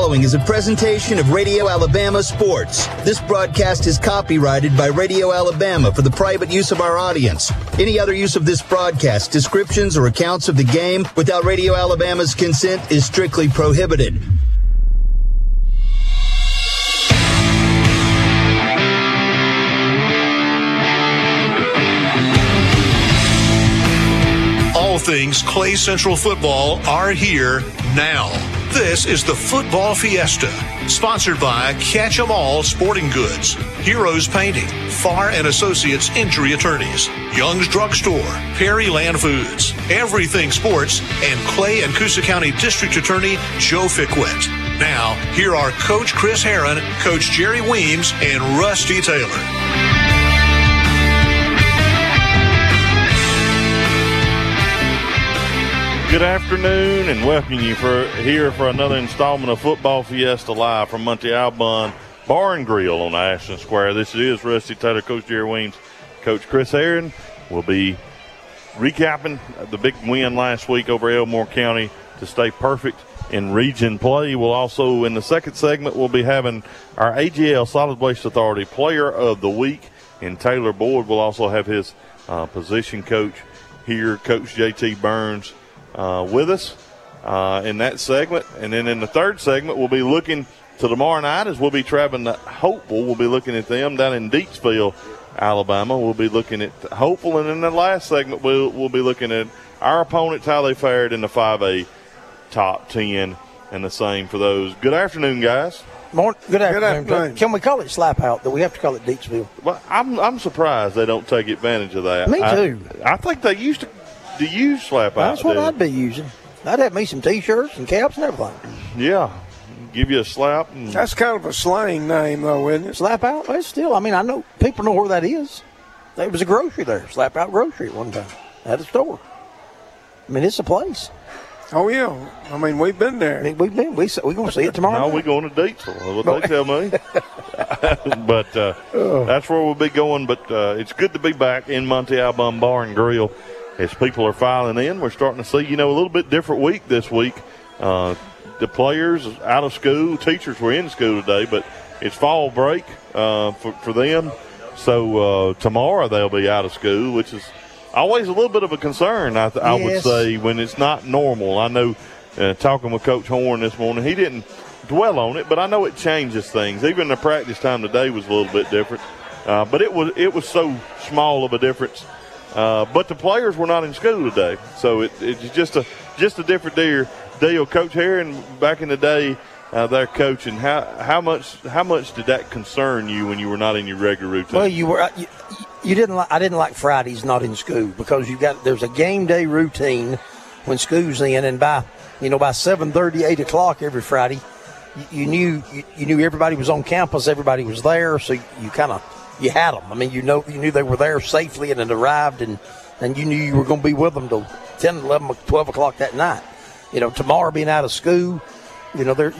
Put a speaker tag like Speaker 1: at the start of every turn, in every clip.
Speaker 1: following is a presentation of Radio Alabama Sports. This broadcast is copyrighted by Radio Alabama for the private use of our audience. Any other use of this broadcast, descriptions, or accounts of the game without Radio Alabama's consent is strictly prohibited.
Speaker 2: All things Clay Central football are here now. This is the Football Fiesta, sponsored by Catch 'em All Sporting Goods, Heroes Painting, Farr and Associates Injury Attorneys, Young's Drugstore, Perry Land Foods, Everything Sports, and Clay and Coosa County District Attorney Joe Fickwet. Now, here are Coach Chris Herron, Coach Jerry Weems, and Rusty Taylor.
Speaker 3: Good afternoon, and welcome you here for another installment of Football Fiesta Live from Monte Alban Bar and Grill on Ashton Square. This is Rusty Taylor, Coach Jerry Weems, Coach Chris Herron. We'll be recapping the big win last week over Elmore County to stay perfect in region play. We'll also, in the second segment, we'll be having our AGL Solid Waste Authority Player of the Week in Taylor Boyd. We'll also have his position coach here, Coach J.T. Burns, with us in that segment. And then in the third segment, we'll be looking to tomorrow night as we'll be traveling to Hopeful. We'll be looking at them down in Deatsville, Alabama. We'll be looking at Hopeful. And in the last segment, we'll be looking at our opponents, how they fared in the 5A top 10, and the same for those. Good afternoon, guys.
Speaker 4: Good afternoon. Can we call it slap out? Do we have to call it Deatsville?
Speaker 3: Well, I'm surprised they don't take advantage of that.
Speaker 4: Me too.
Speaker 3: I think they used to use slap out.
Speaker 4: That's what I'd be using. I'd have me some T-shirts and caps and everything.
Speaker 3: Yeah. Give you a slap.
Speaker 5: That's kind of a slang name, though, isn't it?
Speaker 4: Slap out? Well, still, I mean, I know people know where that is. There was a grocery there, Slap Out Grocery at one time. At a store. I mean, it's a place.
Speaker 5: Oh, yeah. I mean, we've been there.
Speaker 4: I mean, we're going to see it tomorrow
Speaker 3: No,
Speaker 4: night.
Speaker 3: we're going to Deatsville. What they tell me. But that's where we'll be going. But it's good to be back in Monte Alban Bar and Grill. As people are filing in, we're starting to see, a little bit different week this week. The players out of school, teachers were in school today, but it's fall break for them. So tomorrow they'll be out of school, which is always a little bit of a concern, I would say, when it's not normal. I know talking with Coach Horn this morning, he didn't dwell on it, but I know it changes things. Even the practice time today was a little bit different. But it was so small of a difference. But the players were not in school today, so it's just a different deal. Coach Herron, back in the day, they're coaching. How much did that concern you when you were not in your regular routine?
Speaker 4: Well, you didn't. I didn't like Fridays not in school because there's a game day routine when school's in, and by 7:30, 8 o'clock every Friday, you knew everybody was on campus, everybody was there, so you had them. I mean, you knew they were there safely and had arrived, and you knew you were going to be with them till 10, 11, 12 o'clock that night. Tomorrow being out of school, there's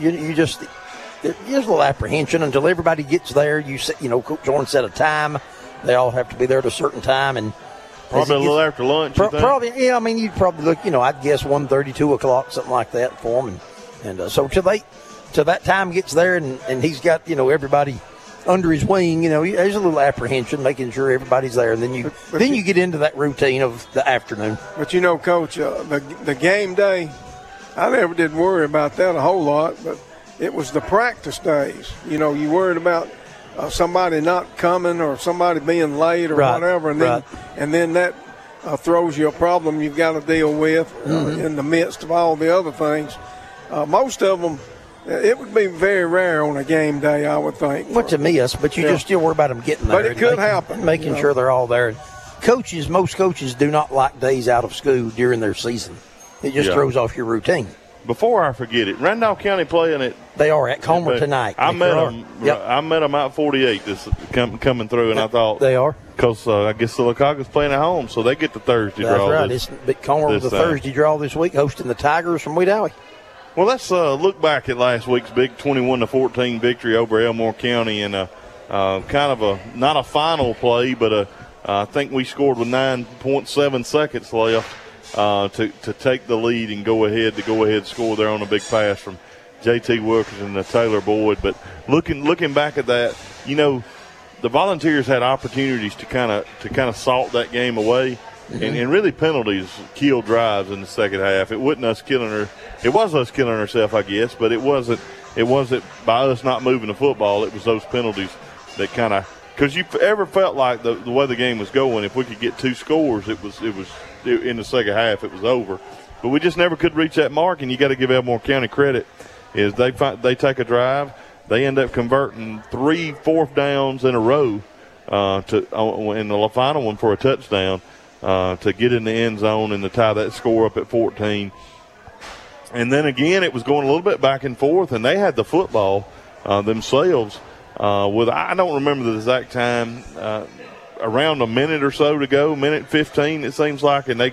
Speaker 4: a little apprehension until everybody gets there. Coach Horn set a time. They all have to be there at a certain time. And
Speaker 3: probably a little after lunch,
Speaker 4: probably, yeah, I mean, you'd probably look, I'd guess 1:30, 2 o'clock, something like that for them. And so till that time gets there and he's got, everybody under his wing, there's a little apprehension, making sure everybody's there, and then you get into that routine of the afternoon.
Speaker 5: But Coach, the game day, I never did worry about that a whole lot, but it was the practice days. You worried about somebody not coming or somebody being late or whatever, and then that throws you a problem you've got to deal with in the midst of all the other things. Most of them, it would be very rare on a game day, I would think.
Speaker 4: What's a miss, but you just still worry about them getting there.
Speaker 5: But it could happen.
Speaker 4: Making sure they're all there. Most coaches do not like days out of school during their season. It just throws off your routine.
Speaker 3: Before I forget it, Randolph County playing it.
Speaker 4: They are at Comer tonight.
Speaker 3: I met them. Yep. I met them out 48 coming through, and I thought
Speaker 4: they are
Speaker 3: because I guess Silicaca's playing at home, so they get the Thursday draw.
Speaker 4: That's right. Comer was the Thursday draw this week, hosting the Tigers from Wedowee.
Speaker 3: Well, let's look back at last week's big 21-14 victory over Elmore County, and kind of not a final play, but I think we scored with 9.7 seconds left to take the lead and go ahead score there on a big pass from J.T. Wilkerson and Taylor Boyd. But looking back at that, the Volunteers had opportunities to kind of salt that game away, and really penalties killed drives in the second half. It wasn't us killing her. It was us killing ourselves, I guess, but it wasn't by us not moving the football. It was those penalties that kind of – because you ever felt like the way the game was going, if we could get 2 scores, it was in the second half, it was over. But we just never could reach that mark, and you got to give Elmore County credit. Is they take a drive, they end up converting 3 fourth downs in a row in the final one for a touchdown to get in the end zone and to tie that score up at 14. And then again, it was going a little bit back and forth, and they had the football themselves. I don't remember the exact time, around a minute or so to go, minute 15 it seems like, and they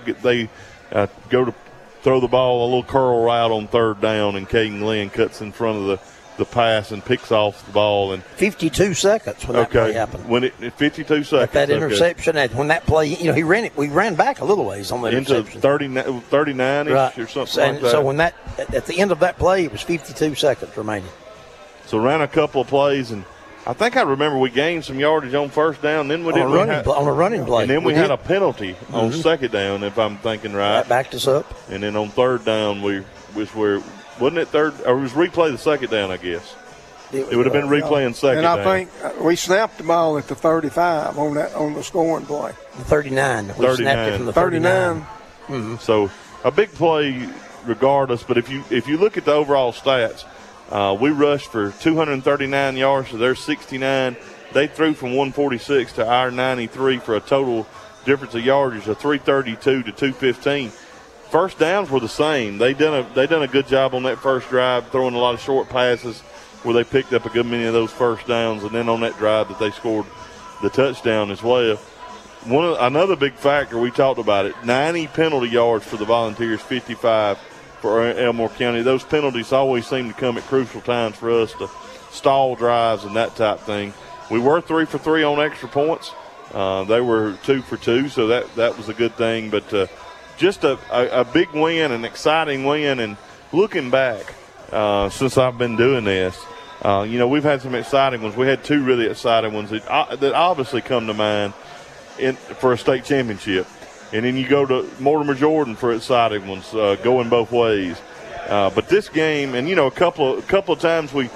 Speaker 3: go to throw the ball, a little curl route on third down, and Caden Lynn cuts in front of the pass and picks off the ball. And
Speaker 4: 52 seconds when that play happened.
Speaker 3: When 52 seconds.
Speaker 4: That interception, when that play, he ran it. We ran back a little ways on that
Speaker 3: into
Speaker 4: interception.
Speaker 3: 39-ish
Speaker 4: right.
Speaker 3: or something like that.
Speaker 4: So when at the end of that play, it was 52 seconds remaining.
Speaker 3: So ran a couple of plays, and I think I remember we gained some yardage on first down. Then on
Speaker 4: a running play.
Speaker 3: And then we had a penalty on second down, if I'm thinking right.
Speaker 4: That backed us up.
Speaker 3: And then on third down, wasn't it third? Or it was replay the second down, I guess. It would have been replaying second down.
Speaker 5: And I think we snapped the ball at the 35 on the scoring play.
Speaker 4: The 39. We snapped it from the 39.
Speaker 5: Mm-hmm.
Speaker 3: So a big play regardless. But if you look at the overall stats, we rushed for 239 yards to their 69. They threw from 146 to our 93 for a total difference of yardage of 332 to 215. First downs were the same. They done a good job on that first drive, throwing a lot of short passes where they picked up a good many of those first downs, and then on that drive that they scored the touchdown as well. Another big factor, we talked about it, 90 penalty yards for the Volunteers, 55 for Elmore County. Those penalties always seem to come at crucial times for us to stall drives and that type thing. We were 3 for 3 on extra points. They were 2 for 2, so that was a good thing. But just a big win, an exciting win. And looking back, since I've been doing this, we've had some exciting ones. We had 2 really exciting ones that obviously come to mind for a state championship. And then you go to Mortimer Jordan for exciting ones, going both ways. But this game, and a couple of times we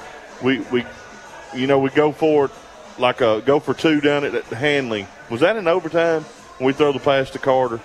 Speaker 3: go for it, like go for 2 down at Hanley. Was that in overtime when we throw the pass to Carter?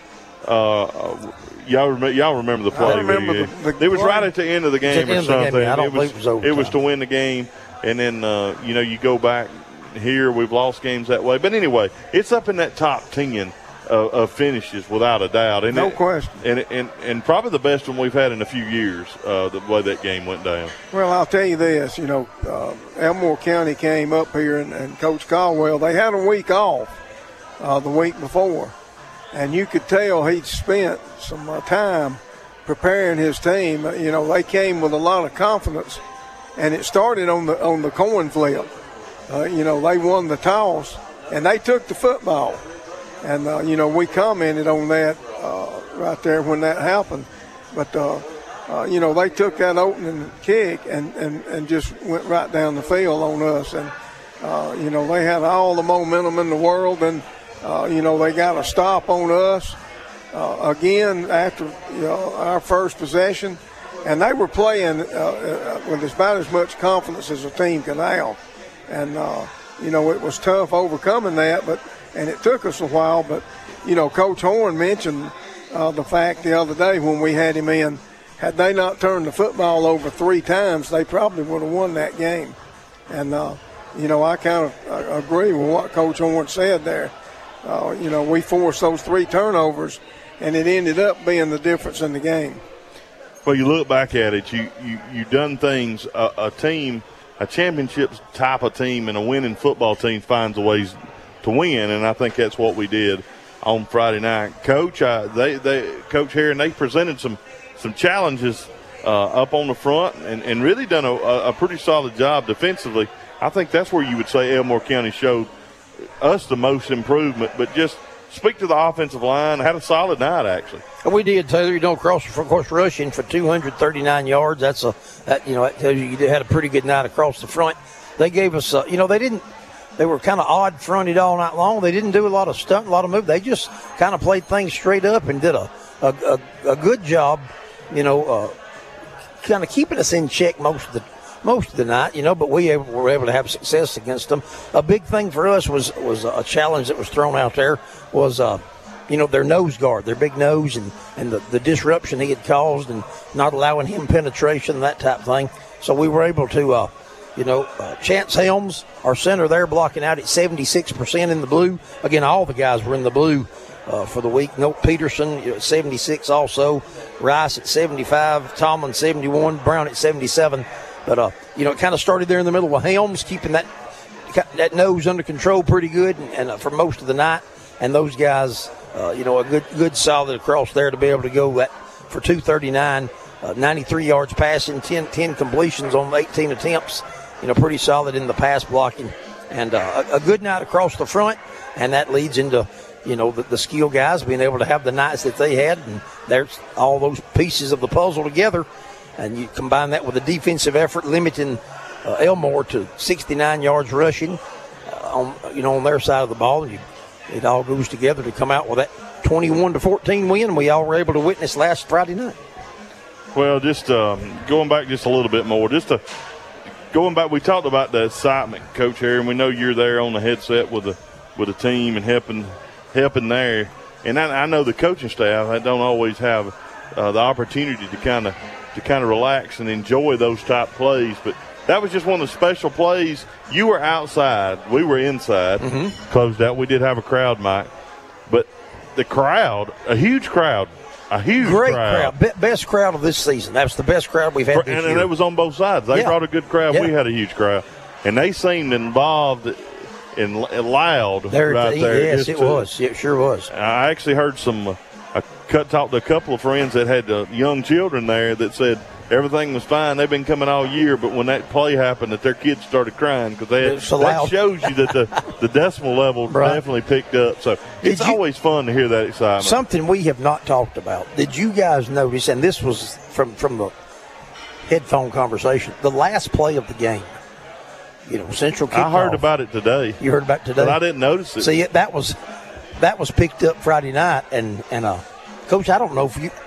Speaker 3: Y'all remember the play?
Speaker 5: I remember
Speaker 3: it was right at the end of the game or something.
Speaker 4: I don't believe it was overtime.
Speaker 3: It was to win the game, and then you go back here. We've lost games that way, but anyway, it's up in that top 10 of finishes without a doubt. And
Speaker 5: no question.
Speaker 3: And probably the best one we've had in a few years, the way that game went down.
Speaker 5: Well, I'll tell you this, Elmore County came up here and Coach Caldwell, they had a week off the week before. And you could tell he'd spent some time preparing his team. They came with a lot of confidence. And it started on the coin flip. They won the toss, and they took the football. And, we commented on that right there when that happened. But, they took that opening kick and just went right down the field on us. And, they had all the momentum in the world. And, they got a stop on us again after, our first possession. And they were playing with about as much confidence as a team can have. And, it was tough overcoming that, and it took us a while. But, Coach Horn mentioned the fact the other day when we had him in, had they not turned the football over 3 times, they probably would have won that game. And, I kind of agree with what Coach Horn said there. We forced those 3 turnovers, and it ended up being the difference in the game.
Speaker 3: Well, you look back at it, you done things. A championship type of team and a winning football team finds a ways to win, and I think that's what we did on Friday night. Coach, Coach Herron, they presented some challenges up on the front and really done a pretty solid job defensively. I think that's where you would say Elmore County showed us the most improvement, but just speak to the offensive line. Had a solid night, actually.
Speaker 4: We did, Taylor. Of course, rushing for 239 yards. That tells you had a pretty good night across the front. They gave us, they were kind of odd fronted all night long. They didn't do a lot of stunt, a lot of move. They just kind of played things straight up and did a good job, kind of keeping us in check most of the night, but we were able to have success against them. A big thing for us was a challenge that was thrown out there was, their nose guard, their big nose and the disruption he had caused and not allowing him penetration, that type of thing. So we were able to, Chance Helms, our center there, blocking out at 76% in the blue. Again, all the guys were in the blue for the week. Note Peterson, 76 also. Rice at 75. Tomlin, 71. Brown at 77. But, it kind of started there in the middle with Helms, keeping that nose under control pretty good and for most of the night. And those guys, a good solid across there to be able to go for 239, 93 yards passing, 10 completions on 18 attempts. Pretty solid in the pass blocking. And a good night across the front. And that leads into, the skill guys being able to have the nights that they had. And there's all those pieces of the puzzle together. And you combine that with a defensive effort, limiting Elmore to 69 yards rushing on their side of the ball. And it all goes together to come out with that 21-14 win we all were able to witness last Friday night.
Speaker 3: Well, just going back just a little bit more, going back, we talked about the excitement, Coach Harry, and we know you're there on the headset with the team and helping there. And I know the coaching staff, I don't always have the opportunity to kind of relax and enjoy those type plays, but that was just one of the special plays. You were outside, we were inside, closed out. We did have a crowd, Mike, but the crowd, a huge crowd. Great crowd. Best crowd of this season. That's the best crowd we've had this year. And it was on both sides. They brought a good crowd. Yeah. We had a huge crowd. And they seemed involved and loud right there.
Speaker 4: Yes, it was. It sure was.
Speaker 3: I actually heard talked to a couple of friends that had young children there that said everything was fine. They've been coming all year, but when that play happened, that their kids started crying because that shows you that the decimal level definitely picked up. So it's always fun to hear that excitement.
Speaker 4: Something we have not talked about. Did you guys notice, and this was from the headphone conversation, the last play of the game, Central kickoff.
Speaker 3: I heard about it today.
Speaker 4: You heard about it today?
Speaker 3: But I didn't notice it.
Speaker 4: See, that was picked up Friday night, and Coach, I don't know if you –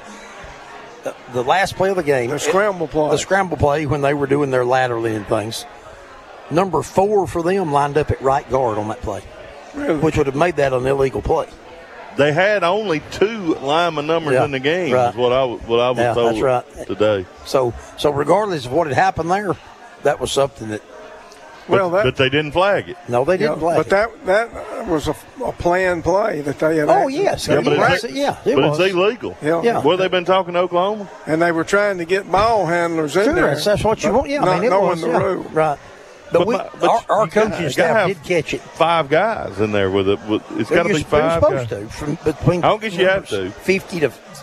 Speaker 4: the last play of the game.
Speaker 5: The scramble play
Speaker 4: when they were doing their laterally and things. Number 4 for them lined up at right guard on that play.
Speaker 5: Really?
Speaker 4: Which would have made that an illegal play.
Speaker 3: They had only 2 lineman numbers in the game, is what I was told today.
Speaker 4: So regardless of what had happened there, that was something that.
Speaker 3: But they didn't flag it.
Speaker 4: No, they didn't flag it.
Speaker 5: But that was a planned play that they had.
Speaker 4: Oh, yes.
Speaker 3: But it's illegal.
Speaker 5: Yeah.
Speaker 3: Well, they've been talking to Oklahoma.
Speaker 5: And they were trying to get ball handlers in there.
Speaker 4: That's what you want. Yeah,
Speaker 5: not knowing the rule.
Speaker 4: Right. But our coaching staff did catch it.
Speaker 3: 5 guys in there with it. It's got to be 5 guys.
Speaker 4: You're supposed to. Between
Speaker 3: I don't guess you have to.
Speaker 4: 50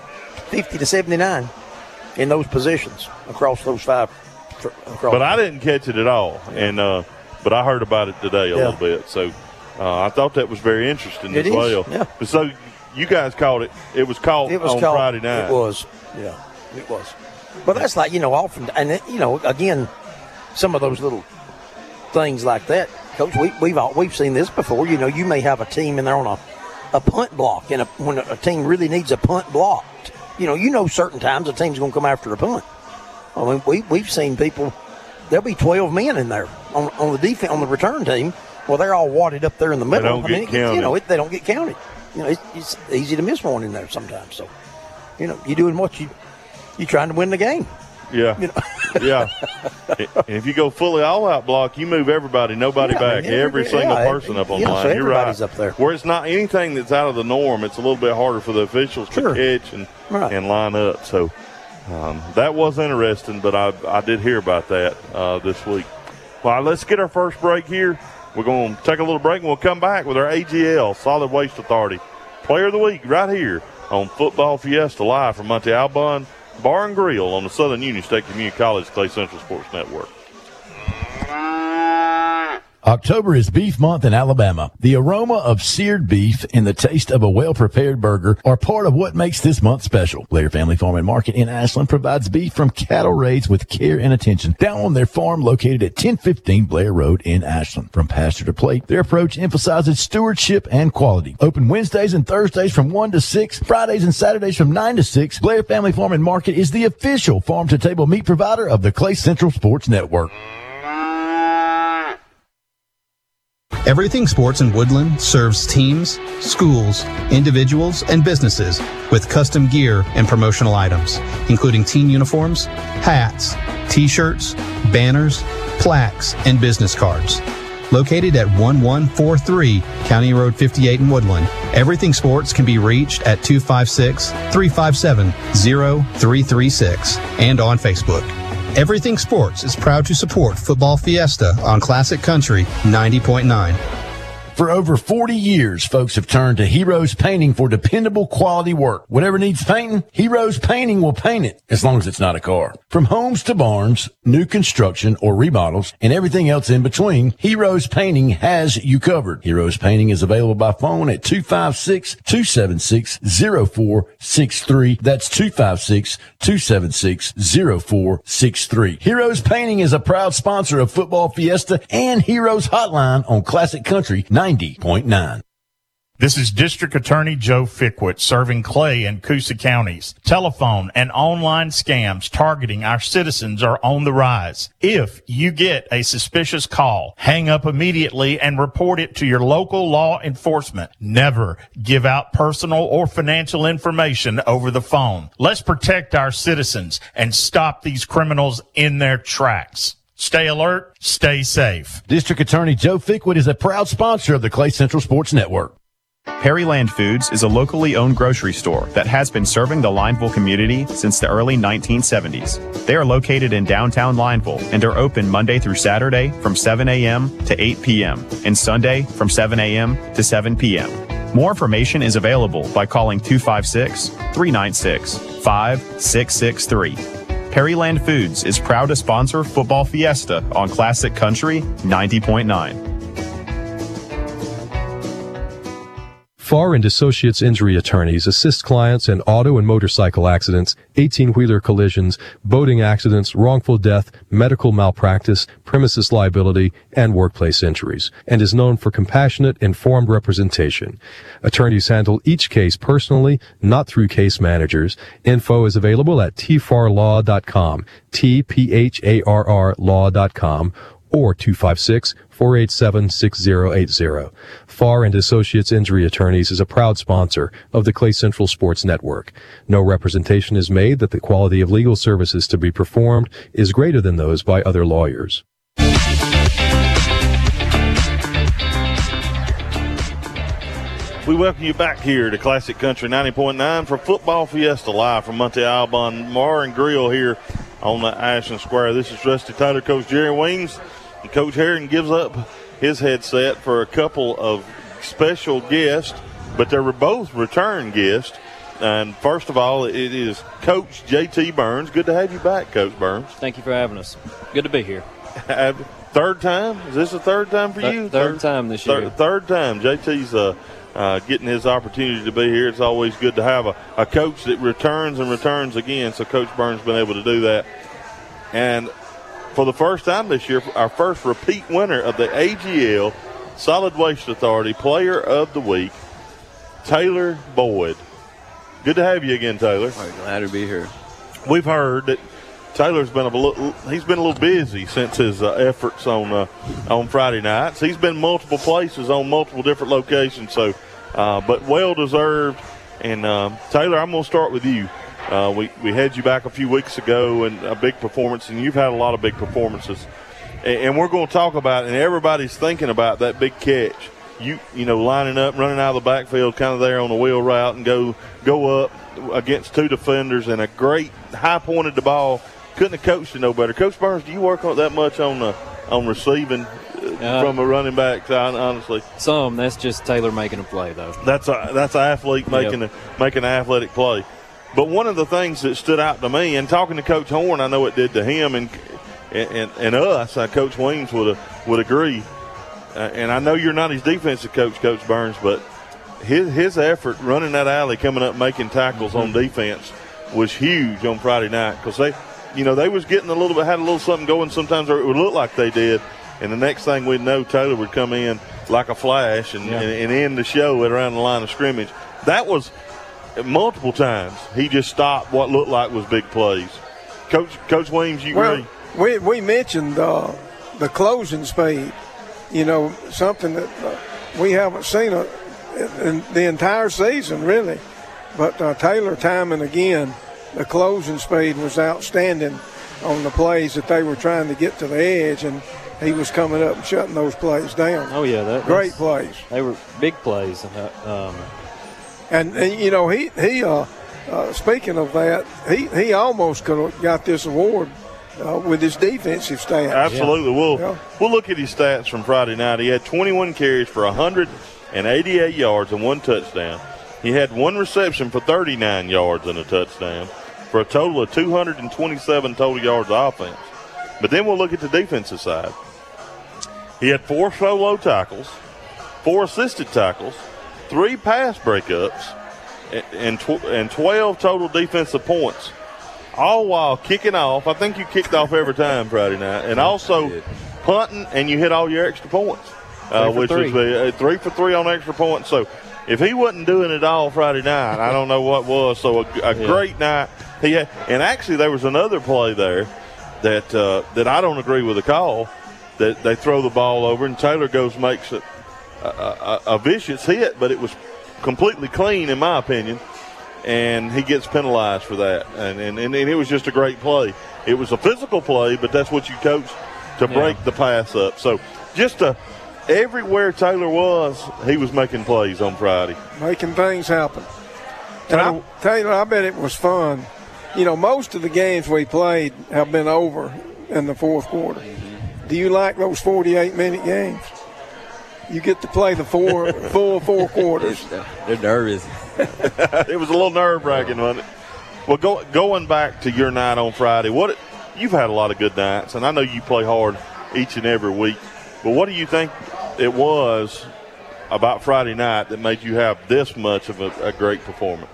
Speaker 4: to 79 in those positions across those 5.
Speaker 3: But I didn't catch it at all, and but I heard about it today a little bit. So I thought that was very interesting as well.
Speaker 4: Yeah.
Speaker 3: So you guys caught it. It was caught on Friday night.
Speaker 4: It was. Yeah, it was. But that's like often, and again, some of those little things like that, Coach. We've seen this before. You may have a team and they're on a punt block, and when a team really needs a punt blocked, certain times a team's going to come after a punt. I mean, we've seen people. There'll be 12 men in there on the defense on the return team. Well, they're all wadded up there in the middle.
Speaker 3: They don't get counted.
Speaker 4: They don't get counted. It's easy to miss one in there sometimes. So, you're doing what you're trying to win the game.
Speaker 3: Yeah, yeah. And if you go fully all-out block, you move everybody, nobody back, every single person up on the line.
Speaker 4: So
Speaker 3: you're right.
Speaker 4: Up there.
Speaker 3: Where it's not anything that's out of the norm, it's a little bit harder for the officials to catch and line up. So. That was interesting, but I did hear about that this week. Well, let's get our first break here. We're going to take a little break, and we'll come back with our AGL, Solid Waste Authority, Player of the Week right here on Football Fiesta live from Monte Alban Bar and Grill on the Southern Union State Community College Clay Central Sports Network.
Speaker 6: October is Beef Month in Alabama. The aroma of seared beef and the taste of a well-prepared burger are part of what makes this month special. Blair Family Farm and Market in Ashland provides beef from cattle raised with care and attention down on their farm located at 1015 Blair Road in Ashland. From pasture to plate, their approach emphasizes stewardship and quality. Open Wednesdays and Thursdays from 1 to 6, Fridays and Saturdays from 9 to 6. Blair Family Farm and Market is the official farm-to-table meat provider of the Clay Central Sports Network.
Speaker 7: Everything Sports in Woodland serves teams, schools, individuals, and businesses with custom gear and promotional items, including team uniforms, hats, t-shirts, banners, plaques, and business cards. Located at 1143 County Road 58 in Woodland, Everything Sports can be reached at 256-357-0336 and on Facebook. Everything Sports is proud to support Football Fiesta on Classic Country 90.9.
Speaker 6: For over 40 years, folks have turned to Heroes Painting for dependable quality work. Whatever needs painting, Heroes Painting will paint it, as long as it's not a car. From homes to barns, new construction or remodels, and everything else in between, Heroes Painting has you covered. Heroes Painting is available by phone at 256-276-0463. That's 256-276-0463. Heroes Painting is a proud sponsor of Football Fiesta and Heroes Hotline on Classic Country 90.9.
Speaker 8: This is District Attorney Joe Fickwit serving Clay and Coosa counties. Telephone and online scams targeting our citizens are on the rise. If you get a suspicious call, hang up immediately and report it to your local law enforcement. Never give out personal or financial information over the phone. Let's protect our citizens and stop these criminals in their tracks. Stay alert, stay safe.
Speaker 6: District Attorney Joe Fickwit is a proud sponsor of the Clay Central Sports Network.
Speaker 9: Perryland Foods is a locally owned grocery store that has been serving the Lineville community since the early 1970s. They are located in downtown Lineville and are open Monday through Saturday from 7 a.m. to 8 p.m. and Sunday from 7 a.m. to 7 p.m. More information is available by calling 256-396-5663. Perryland Foods is proud to sponsor Football Fiesta on Classic Country 90.9.
Speaker 10: Farr and Associates Injury Attorneys assist clients in auto and motorcycle accidents, 18-wheeler collisions, boating accidents, wrongful death, medical malpractice, premises liability, and workplace injuries, and is known for compassionate, informed representation. Attorneys handle each case personally, not through case managers. Info is available at tfarlaw.com, TPHARR law.com, or 256-487-6080. Farr and Associates Injury Attorneys is a proud sponsor of the Clay Central Sports Network. No representation is made that the quality of legal services to be performed is greater than those by other lawyers.
Speaker 3: We welcome you back here to Classic Country 90.9 for Football Fiesta live from Monte Alban Bar and Grill here on the Ashland Square. This is Rusty Taylor, Coach Jerry Weems. And Coach Herring gives up his headset for a couple of special guests, but they were both return guests. And first of all, it is Coach J.T. Burns. Good to have you back, Coach Burns.
Speaker 11: Thank you for having us. Good to be here.
Speaker 3: Third time? Is this the third time for you?
Speaker 11: Third time this year.
Speaker 3: Third time. J.T.'s getting his opportunity to be here. It's always good to have a coach that returns and returns again, so Coach Burns has been able to do that. And for the first time this year, our first repeat winner of the AGL Solid Waste Authority Player of the Week, Taylor Boyd. Good to have you again, Taylor.
Speaker 12: Glad to be here.
Speaker 3: We've heard that Taylor's been a little busy since his efforts on Friday nights. He's been multiple places on multiple different locations, so but well deserved. And Taylor, I'm going to start with you. We had you back a few weeks ago and a big performance, and you've had a lot of big performances. And we're going to talk about, and everybody's thinking about that big catch. You know, lining up, running out of the backfield, kind of there on the wheel route, and go up against two defenders, and a great high-pointed the ball. Couldn't have coached it no better. Coach Burns, do you work on that much on receiving from a running back? Honestly,
Speaker 11: that's just Taylor making a play, though.
Speaker 3: That's an athlete making an athletic play. But one of the things that stood out to me, and talking to Coach Horn, I know it did to him and us. Coach Weems would agree. and I know you're not his defensive coach, Coach Burns, but his effort running that alley, coming up, making tackles on defense was huge on Friday night because they was getting a little bit, had a little something going sometimes, or it would look like they did, and the next thing we'd know, Taylor would come in like a flash and end the show at around the line of scrimmage. That was multiple times he just stopped what looked like was big plays. Coach Williams, you agree?
Speaker 5: We mentioned the closing speed, something that we haven't seen in the entire season, really. But Taylor, time and again, the closing speed was outstanding on the plays that they were trying to get to the edge, and he was coming up and shutting those plays down.
Speaker 11: Oh, yeah.
Speaker 5: Great plays.
Speaker 11: They were big plays.
Speaker 5: And he speaking of that, he almost could have got this award with his defensive stats.
Speaker 3: Absolutely. We'll look at his stats from Friday night. He had 21 carries for 188 yards and 1 touchdown. He had 1 reception for 39 yards and a touchdown for a total of 227 total yards of offense. But then we'll look at the defensive side. He had 4 solo tackles, 4 assisted tackles, 3 pass breakups, and 12 total defensive points, all while kicking off. I think you kicked off every time Friday night, and also punting, and you hit all your extra points, which was 3 for 3 on extra points. So if he wasn't doing it all Friday night, I don't know what was. So a great night he had. And actually there was another play there that I don't agree with the call, that they throw the ball over and Taylor makes a vicious hit, but it was completely clean in my opinion, and he gets penalized for that. And it was just a great play. It was a physical play, but that's what you coach to break the pass up. So just everywhere Taylor was, he was making plays on Friday.
Speaker 5: Making things happen. And Taylor, I bet it was fun. Most of the games we played have been over in the fourth quarter. Do you like those 48-minute games? You get to play the full 4 quarters.
Speaker 12: They're nervous.
Speaker 3: It was a little nerve-wracking, wasn't it? Well, going back to your night on Friday, you've had a lot of good nights, and I know you play hard each and every week. But what do you think it was about Friday night that made you have this much of a great performance?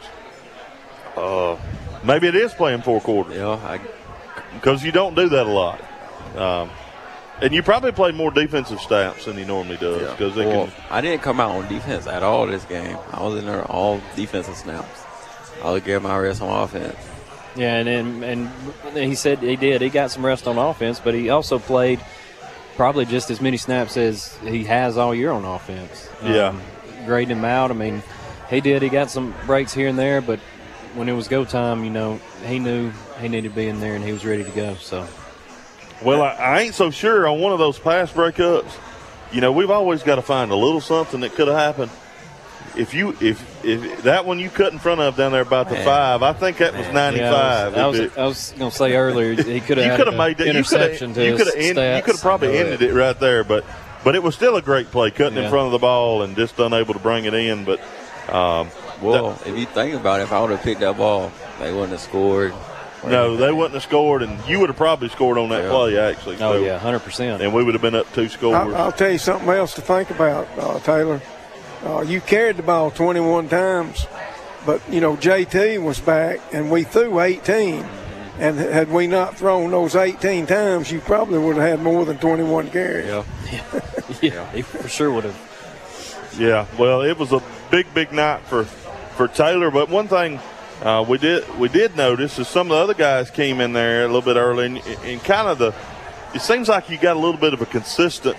Speaker 3: Maybe it is playing 4 quarters. Because you don't do that a lot. And you probably play more defensive snaps than he normally does.
Speaker 12: I didn't come out on defense at all this game. I was in there all defensive snaps. I would get my rest on offense.
Speaker 11: Yeah, and he said he did. He got some rest on offense, but he also played probably just as many snaps as he has all year on offense. Grading him out. I mean, he did. He got some breaks here and there, but when it was go time, he knew he needed to be in there, and he was ready to go. So.
Speaker 3: Well, I ain't so sure on one of those pass breakups. We've always got to find a little something that could have happened. If that one you cut in front of down there about the 5, I think that was 95.
Speaker 11: I was going to say earlier he could have made interception to his stats.
Speaker 3: You could have probably ended it right there, but it was still a great play, cutting in front of the ball and just unable to bring it in. But
Speaker 12: if you think about it, if I would have picked that ball, they wouldn't have scored.
Speaker 3: No, they wouldn't have scored, and you would have probably scored on that play, actually.
Speaker 11: So, 100%.
Speaker 3: And we would have been up 2 scores.
Speaker 5: I'll tell you something else to think about, Taylor. You carried the ball 21 times, but, JT was back, and we threw 18. And had we not thrown those 18 times, you probably would have had more than 21 carries.
Speaker 11: Yeah, he for sure would have.
Speaker 3: Yeah, well, it was a big night for Taylor, but one thing – we did notice as some of the other guys came in there a little bit early, and kind of it seems like you got a little bit of a consistent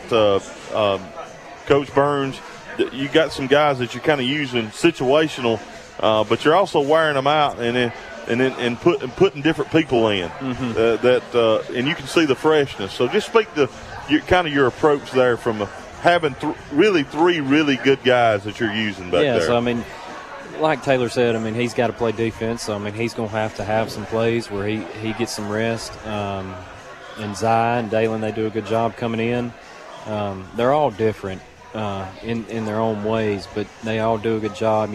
Speaker 3: Coach Burns. You got some guys that you're kind of using situational, but you're also wearing them out and putting different people in and you can see the freshness. So just speak to your approach there from having 3 really good guys that you're using back there.
Speaker 11: Yeah, so I mean, like Taylor said, I mean, he's got to play defense. So, I mean, he's going to have some plays where he gets some rest. And Zai and Dalen, they do a good job coming in. They're all different in their own ways, but they all do a good job.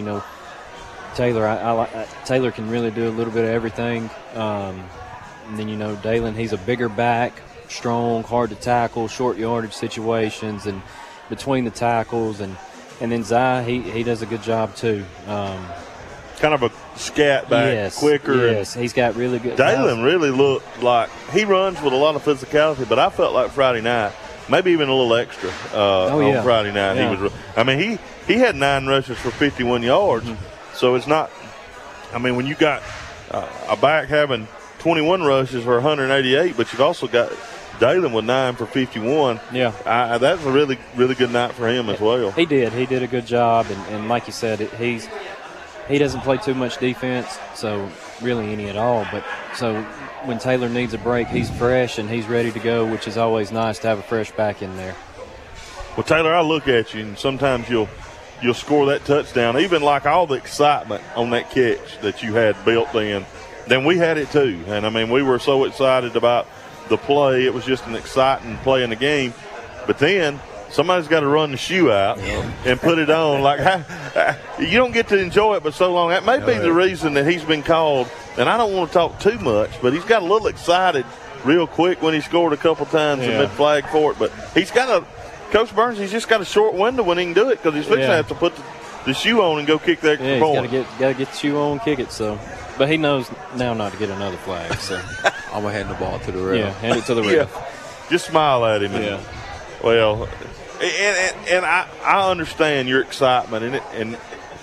Speaker 11: Taylor, Taylor can really do a little bit of everything. And then, Dalen, he's a bigger back, strong, hard to tackle, short yardage situations, and between the tackles, and then Zai, he does a good job too.
Speaker 3: Kind of a scat back, quicker.
Speaker 11: Yes, he's got really good.
Speaker 3: Dalen really looked like he runs with a lot of physicality, but I felt like Friday night, maybe even a little extra on Friday night.
Speaker 11: Yeah.
Speaker 3: He had 9 rushes for 51 yards, so it's not. I mean, when you got a back having 21 rushes for 188, but you've also got Dalen with 9 for 51.
Speaker 11: Yeah,
Speaker 3: that's a really, really good night for him as well.
Speaker 11: He did a good job, and like you said, he doesn't play too much defense, so really any at all. But so when Taylor needs a break, he's fresh and he's ready to go, which is always nice to have a fresh back in there.
Speaker 3: Well, Taylor, I look at you, and sometimes you'll score that touchdown, even like all the excitement on that catch that you had built in. Then we had it too, and I mean we were so excited about the play. It was just an exciting play in the game. But then somebody's got to run the shoe out and put it on. Like you don't get to enjoy it but so long. That may be the reason that he's been called. And I don't want to talk too much, but he's got a little excited real quick when he scored a couple times and been flagged for it. But he's got Coach Burns, he's just got a short window when he can do it because he's fixing to have to put the shoe on and go kick the extra point.
Speaker 11: He's got to get the shoe on, kick it. So, but he knows now not to get another flag. So
Speaker 12: I'm gonna hand the ball to the ref.
Speaker 11: Yeah, hand it to the ref.
Speaker 3: Just smile at him. Well. And I understand your excitement and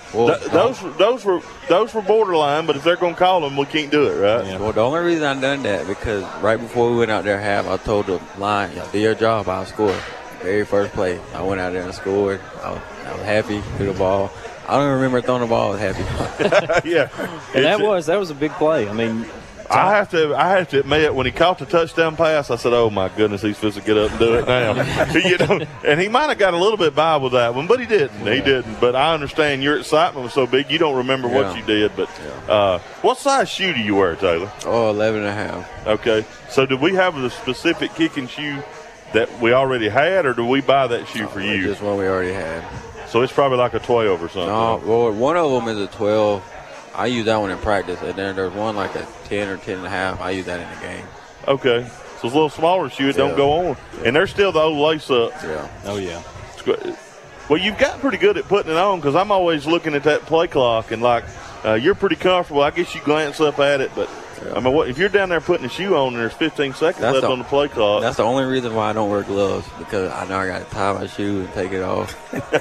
Speaker 3: those were borderline, but if they're going to call them, we can't do it, right?
Speaker 12: Yeah. Well, the only reason I done that because right before we went out there half, I told the line, "Y'all do your job, I'll score." Very first play, I went out there and scored. I was happy threw the ball. I don't even remember throwing the ball. I was happy.
Speaker 3: Yeah,
Speaker 11: and that was a big play. I mean.
Speaker 3: I have to admit, when he caught the touchdown pass, I said, "Oh my goodness, he's supposed to get up and do it now." And he might have got a little bit by with that one, but he didn't. He didn't. But I understand your excitement was so big, you don't remember what you did. But what size shoe do you wear, Taylor?
Speaker 12: 11.5.
Speaker 3: Okay. So did we have the specific kicking shoe that we already had, or did we buy that shoe for you?
Speaker 12: Just one we already had.
Speaker 3: So it's probably like a 12 or something.
Speaker 12: No, well, one of them is a 12. I use that one in practice, and then there's one like a 10 or 10.5. I use that in the game.
Speaker 3: Okay. So it's a little smaller shoe. It don't go on. Yeah. And they're still the old lace-ups.
Speaker 12: Yeah.
Speaker 11: Oh, yeah.
Speaker 3: Well, you've gotten pretty good at putting it on because I'm always looking at that play clock and, like, you're pretty comfortable. I guess you glance up at it, but, I mean, if you're down there putting the shoe on and there's 15 seconds left on the play clock.
Speaker 12: That's the only reason why I don't wear gloves because I know I got to tie my shoe and take it off.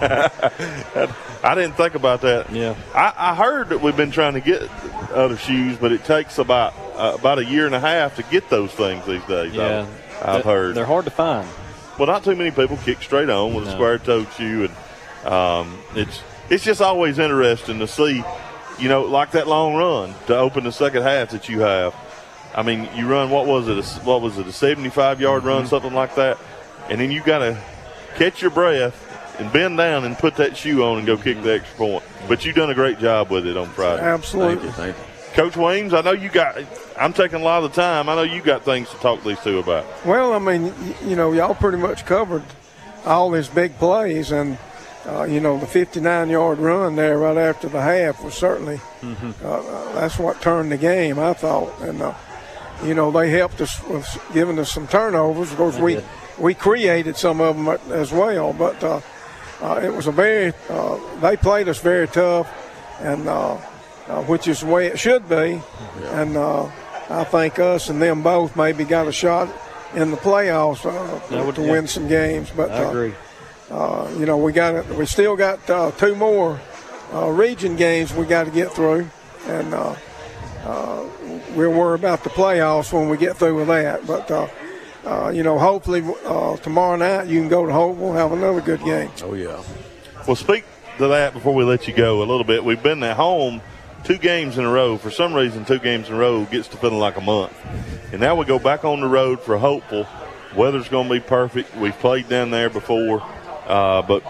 Speaker 3: I didn't think about that.
Speaker 11: Yeah.
Speaker 3: I heard that we've been trying to get other shoes, but it takes about a year and a half to get those things these days.
Speaker 11: Yeah.
Speaker 3: I've heard.
Speaker 11: They're hard to find.
Speaker 3: Well, not too many people kick straight on with a square-toed shoe, and it's just always interesting to see, like that long run to open the second half that you have. I mean, you run what was it a 75-yard run, something like that, and then you got to catch your breath and bend down and put that shoe on and go kick the extra point. But you've done a great job with it on Friday.
Speaker 5: Absolutely.
Speaker 12: Thank you.
Speaker 3: Coach Weems, I know I'm taking a lot of the time. I know you got things to talk to these two about.
Speaker 5: Well, I mean, y'all pretty much covered all these big plays, and, the 59-yard run there right after the half was certainly that's what turned the game, I thought. And, they helped us with giving us some turnovers. Of course, we created some of them as well, but it was they played us very tough, and which is the way it should be. Yeah. And I think us and them both maybe got a shot in the playoffs to win some games. But
Speaker 11: I agree.
Speaker 5: We still got 2 more region games we got to get through, and we'll worry about the playoffs when we get through with that. But hopefully tomorrow night you can go to Hopeville, have another good game.
Speaker 12: Oh yeah.
Speaker 3: Well, speak to that before we let you go a little bit. We've been at home 2 games in a row. For some reason, 2 games in a row gets to feeling like a month. And now we go back on the road for Hopeful. Weather's going to be perfect. We've played down there before, but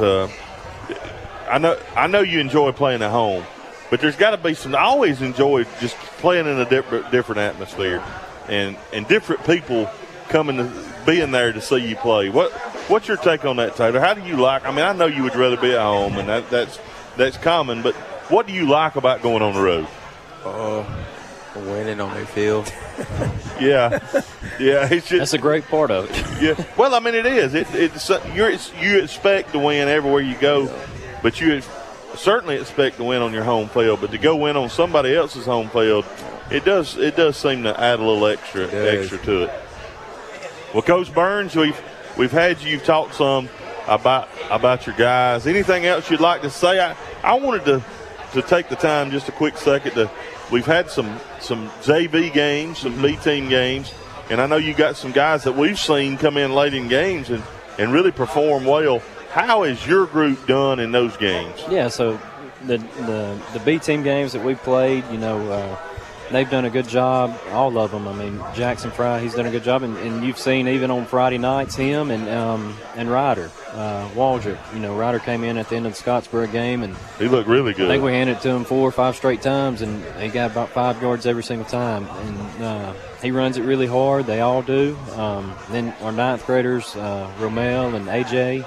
Speaker 3: I know you enjoy playing at home. But there's got to be some. I always enjoy just playing in a different atmosphere, and different people coming to being there to see you play. What's your take on that, Taylor? How do you like? I mean, I know you would rather be at home, and that's common. But what do you like about going on the road?
Speaker 12: Winning on their field.
Speaker 3: Yeah. It's just,
Speaker 11: that's a great part of it.
Speaker 3: Yeah. Well, I mean, it is. You expect to win everywhere you go, but you certainly expect to win on your home field. But to go win on somebody else's home field, it does seem to add a little extra to it. Well, Coach Burns, we've had you've talked some about your guys. Anything else you'd like to say? I wanted to take the time just a quick second we've had some JV games, some B team games, and I know you got some guys that we've seen come in late in games and really perform well. How has your group done in those games?
Speaker 11: Yeah, so the B team games that we played, they've done a good job, all of them. I mean, Jackson Fry, he's done a good job, and you've seen even on Friday nights him and Ryder, Waldrop. Ryder came in at the end of the Scottsboro game, and
Speaker 3: he looked really good.
Speaker 11: I think we handed it to him 4 or 5 straight times, and he got about 5 yards every single time. And he runs it really hard. They all do. Then our 9th graders, Romel and AJ,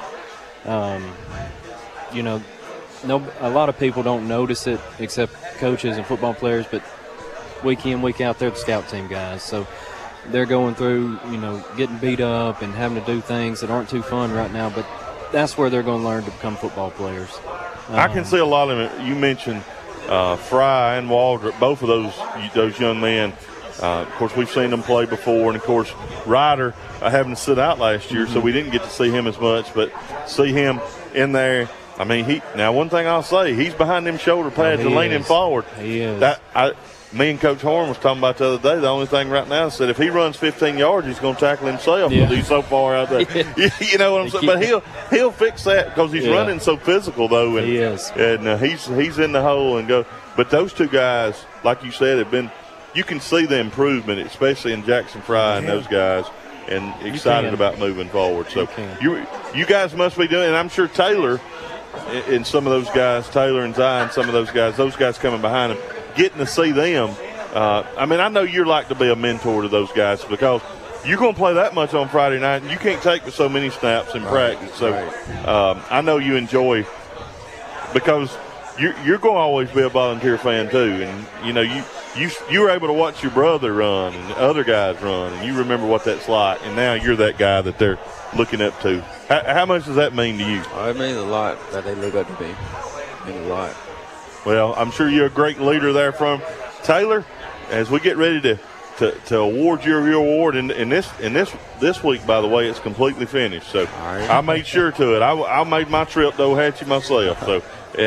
Speaker 11: a lot of people don't notice it except coaches and football players, but week in, week out, they're the scout team guys. So they're going through, getting beat up and having to do things that aren't too fun right now, but that's where they're going to learn to become football players.
Speaker 3: I can see a lot of it. You mentioned Fry and Waldrop, both of those young men. Of course, we've seen them play before, and, of course, Ryder having to sit out last year, so we didn't get to see him as much, but see him in there. I mean, now one thing I'll say, he's behind them shoulder pads and leaning forward.
Speaker 11: He is.
Speaker 3: Me and Coach Horn was talking about the other day, the only thing right now is that if he runs 15 yards, he's going to tackle himself because he's so far out there. Yeah. You know what I'm saying? But he'll fix that because he's running so physical, though. And,
Speaker 11: he is.
Speaker 3: And he's in the hole and go. But those two guys, like you said, have been – you can see the improvement, especially in Jackson Fry and those guys, and excited about moving forward. So you guys must be doing – and I'm sure Taylor and some of those guys, Taylor and Zion, some of those guys coming behind him, getting to see them. I know you're like to be a mentor to those guys because you're going to play that much on Friday night, and you can't take so many snaps in practice. So I know you enjoy because you're going to always be a volunteer fan too, and you were able to watch your brother run and other guys run, and you remember what that's like, and now you're that guy that they're looking up to. How much does that mean to you?
Speaker 12: It means a lot that they look up to me. It means a lot.
Speaker 3: Well, I'm sure you're a great leader there from Taylor. As we get ready to award your award, and this week, by the way, it's completely finished. So I made sure to it. I made my trip to Ohatchee myself. So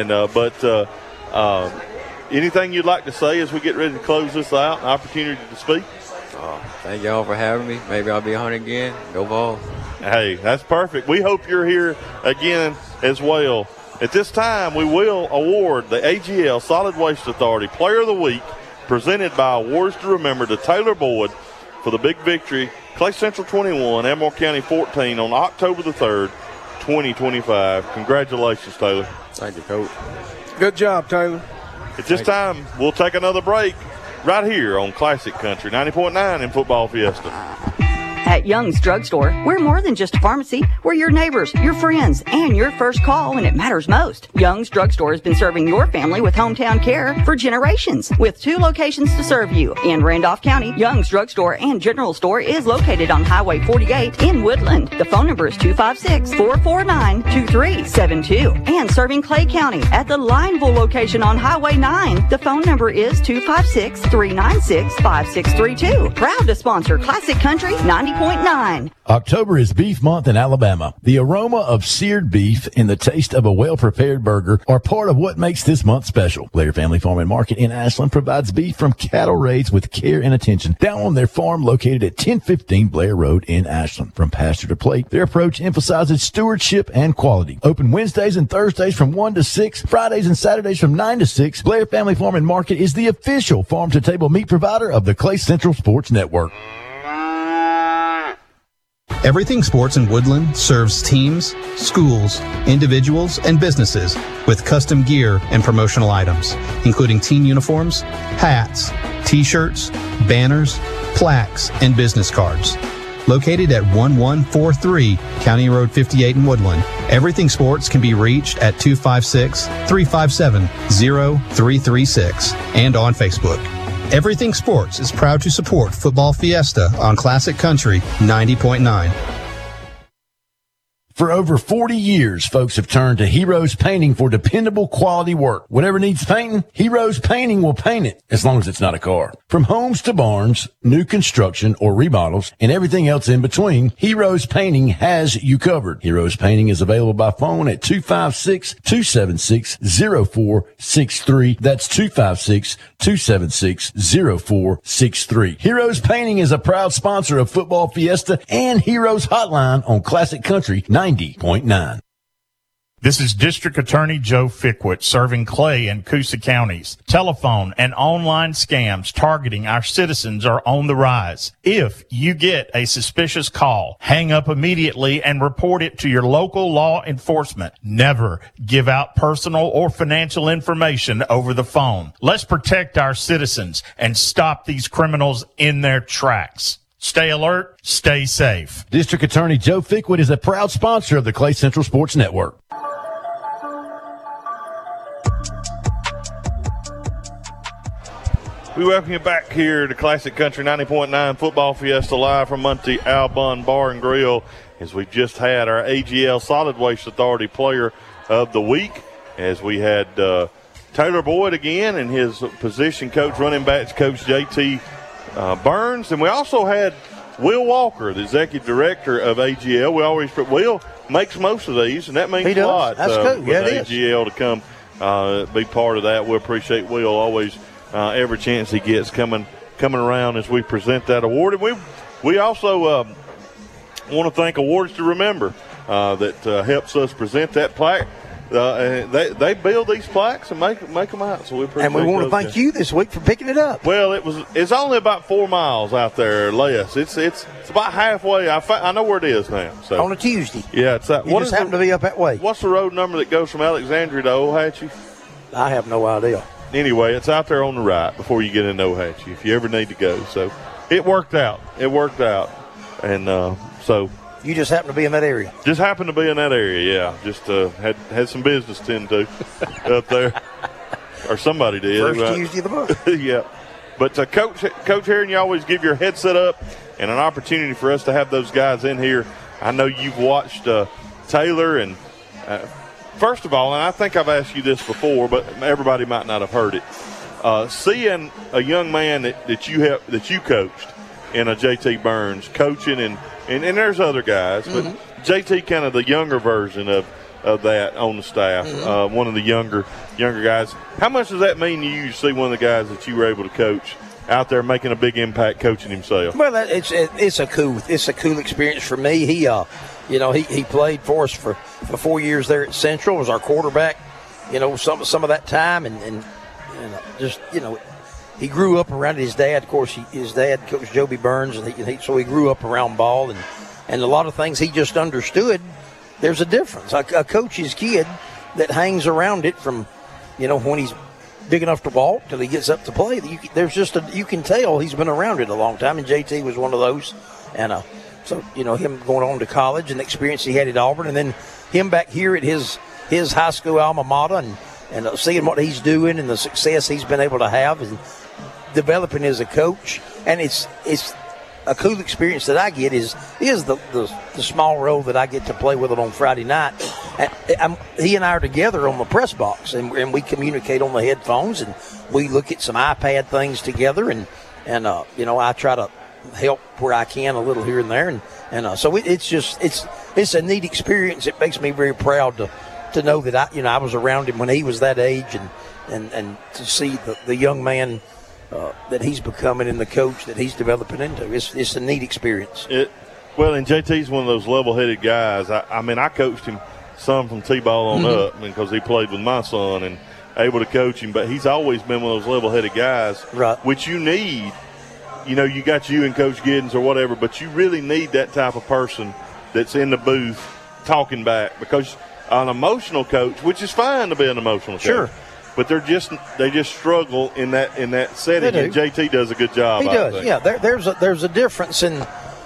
Speaker 3: anything you'd like to say as we get ready to close this out? An opportunity to speak.
Speaker 12: Thank y'all for having me. Maybe I'll be on again. Go Vols.
Speaker 3: Hey, that's perfect. We hope you're here again as well. At this time, we will award the AGL Solid Waste Authority Player of the Week, presented by Awards to Remember to Taylor Boyd for the big victory, Clay Central 21, Elmore County 14 on October the 3rd, 2025. Congratulations, Taylor.
Speaker 12: Thank you, Coach.
Speaker 5: Good job, Taylor.
Speaker 3: At this time, we'll take another break right here on Classic Country 90.9 in Football Fiesta.
Speaker 13: At Young's Drugstore, we're more than just a pharmacy. We're your neighbors, your friends, and your first call when it matters most. Young's Drugstore has been serving your family with hometown care for generations, with 2 locations to serve you. In Randolph County, Young's Drugstore and General Store is located on Highway 48 in Woodland. The phone number is 256-449-2372. And serving Clay County at the Lineville location on Highway 9. The phone number is 256-396-5632. Proud to sponsor Classic Country 90.9.
Speaker 6: October is Beef Month in Alabama. The aroma of seared beef and the taste of a well-prepared burger are part of what makes this month special. Blair Family Farm and Market in Ashland provides beef from cattle raised with care and attention down on their farm located at 1015 Blair Road in Ashland. From pasture to plate, their approach emphasizes stewardship and quality. Open Wednesdays and Thursdays from 1 to 6, Fridays and Saturdays from 9 to 6. Blair Family Farm and Market is the official farm-to-table meat provider of the Clay Central Sports Network.
Speaker 7: Everything Sports in Woodland serves teams, schools, individuals, and businesses with custom gear and promotional items, including team uniforms, hats, t-shirts, banners, plaques, and business cards. Located at 1143 County Road 58 in Woodland, Everything Sports can be reached at 256-357-0336 and on Facebook. Everything Sports is proud to support Football Fiesta on Classic Country 90.9.
Speaker 6: For over 40 years, folks have turned to Heroes Painting for dependable quality work. Whatever needs painting, Heroes Painting will paint it, as long as it's not a car. From homes to barns, new construction or remodels, and everything else in between, Heroes Painting has you covered. Heroes Painting is available by phone at 256-276-0463. That's 256-276-0463. Heroes Painting is a proud sponsor of Football Fiesta and Heroes Hotline on Classic Country 90.9.
Speaker 8: This is District Attorney Joe Fickwit serving Clay and Coosa counties. Telephone and online scams targeting our citizens are on the rise. If you get a suspicious call, hang up immediately and report it to your local law enforcement. Never give out personal or financial information over the phone. Let's protect our citizens and stop these criminals in their tracks. Stay alert, stay safe.
Speaker 6: District Attorney Joe Fickwit is a proud sponsor of the Clay Central Sports Network.
Speaker 3: We welcome you back here to Classic Country 90.9 Football Fiesta live from Monty Albon Bar and Grill, as we just had our AGL Solid Waste Authority Player of the Week, as we had Taylor Boyd again and his position coach, running backs coach JT Burns, and we also had Will Walker, the executive director of AGL. We always put Will makes most of these, and that means a lot.
Speaker 4: That's cool.
Speaker 3: With
Speaker 4: Yeah, it
Speaker 3: AGL to come be part of that. We appreciate Will always every chance he gets coming around as we present that award. And we also want to thank Awards to Remember that helps us present that plaque. They build these plaques and make them out. So we appreciate.
Speaker 4: And we want to thank you this week for picking it up.
Speaker 3: Well, it's only about 4 miles out there, less. It's about halfway. I know where it is now. So
Speaker 4: on a Tuesday.
Speaker 3: Yeah, it's that.
Speaker 4: You just happen to be up that way.
Speaker 3: What's the road number that goes from Alexandria to Ohatchee?
Speaker 4: I have no idea.
Speaker 3: Anyway, it's out there on the right before you get into Ohatchee if you ever need to go. So it worked out. And so.
Speaker 4: You just happen to be in that area.
Speaker 3: Just happened to be in that area, yeah. Just had some business to tend to up there. Or somebody did.
Speaker 4: First
Speaker 3: right?
Speaker 4: Tuesday of the month.
Speaker 3: Yeah. But Coach Herring, you always give your headset up and an opportunity for us to have those guys in here. I know you've watched Taylor, and first of all, and I think I've asked you this before, but everybody might not have heard it. Seeing a young man that you coached in a JT Burns coaching, and there's other guys, but JT kind of the younger version of that on the staff, one of the younger guys. How much does that mean to you to see one of the guys that you were able to coach out there making a big impact coaching himself?
Speaker 4: Well, it's a cool experience for me. He played for us for 4 years there at Central, was our quarterback, some of that time, and just he grew up around his dad. Of course, his dad coached Joby Burns, and so he grew up around ball, and a lot of things he just understood. There's a difference. A coach's kid that hangs around it from, when he's big enough to walk till he gets up to play. You can tell he's been around it a long time, and JT was one of those. And so him going on to college and the experience he had at Auburn, and then him back here at his high school alma mater, and seeing what he's doing and the success he's been able to have and developing as a coach. And it's a cool experience that I get is the small role that I get to play with him on Friday night. He and I are together on the press box, and we communicate on the headphones, and we look at some iPad things together, and I try to help where I can a little here and there, and so it's a neat experience. It makes me very proud to know that I was around him when he was that age, and to see the young man that he's becoming and the coach that he's developing into. It's a neat experience.
Speaker 3: Well, and JT's one of those level-headed guys. I coached him some from T-ball on up because he played with my son and able to coach him, but he's always been one of those level-headed guys,
Speaker 4: right,
Speaker 3: which you need. You got you and Coach Giddens or whatever, but you really need that type of person that's in the booth talking back, because an emotional coach, which is fine to be an emotional coach,
Speaker 4: sure,
Speaker 3: but they just struggle in that setting, and JT does a good job.
Speaker 4: He does, yeah. There's a difference in,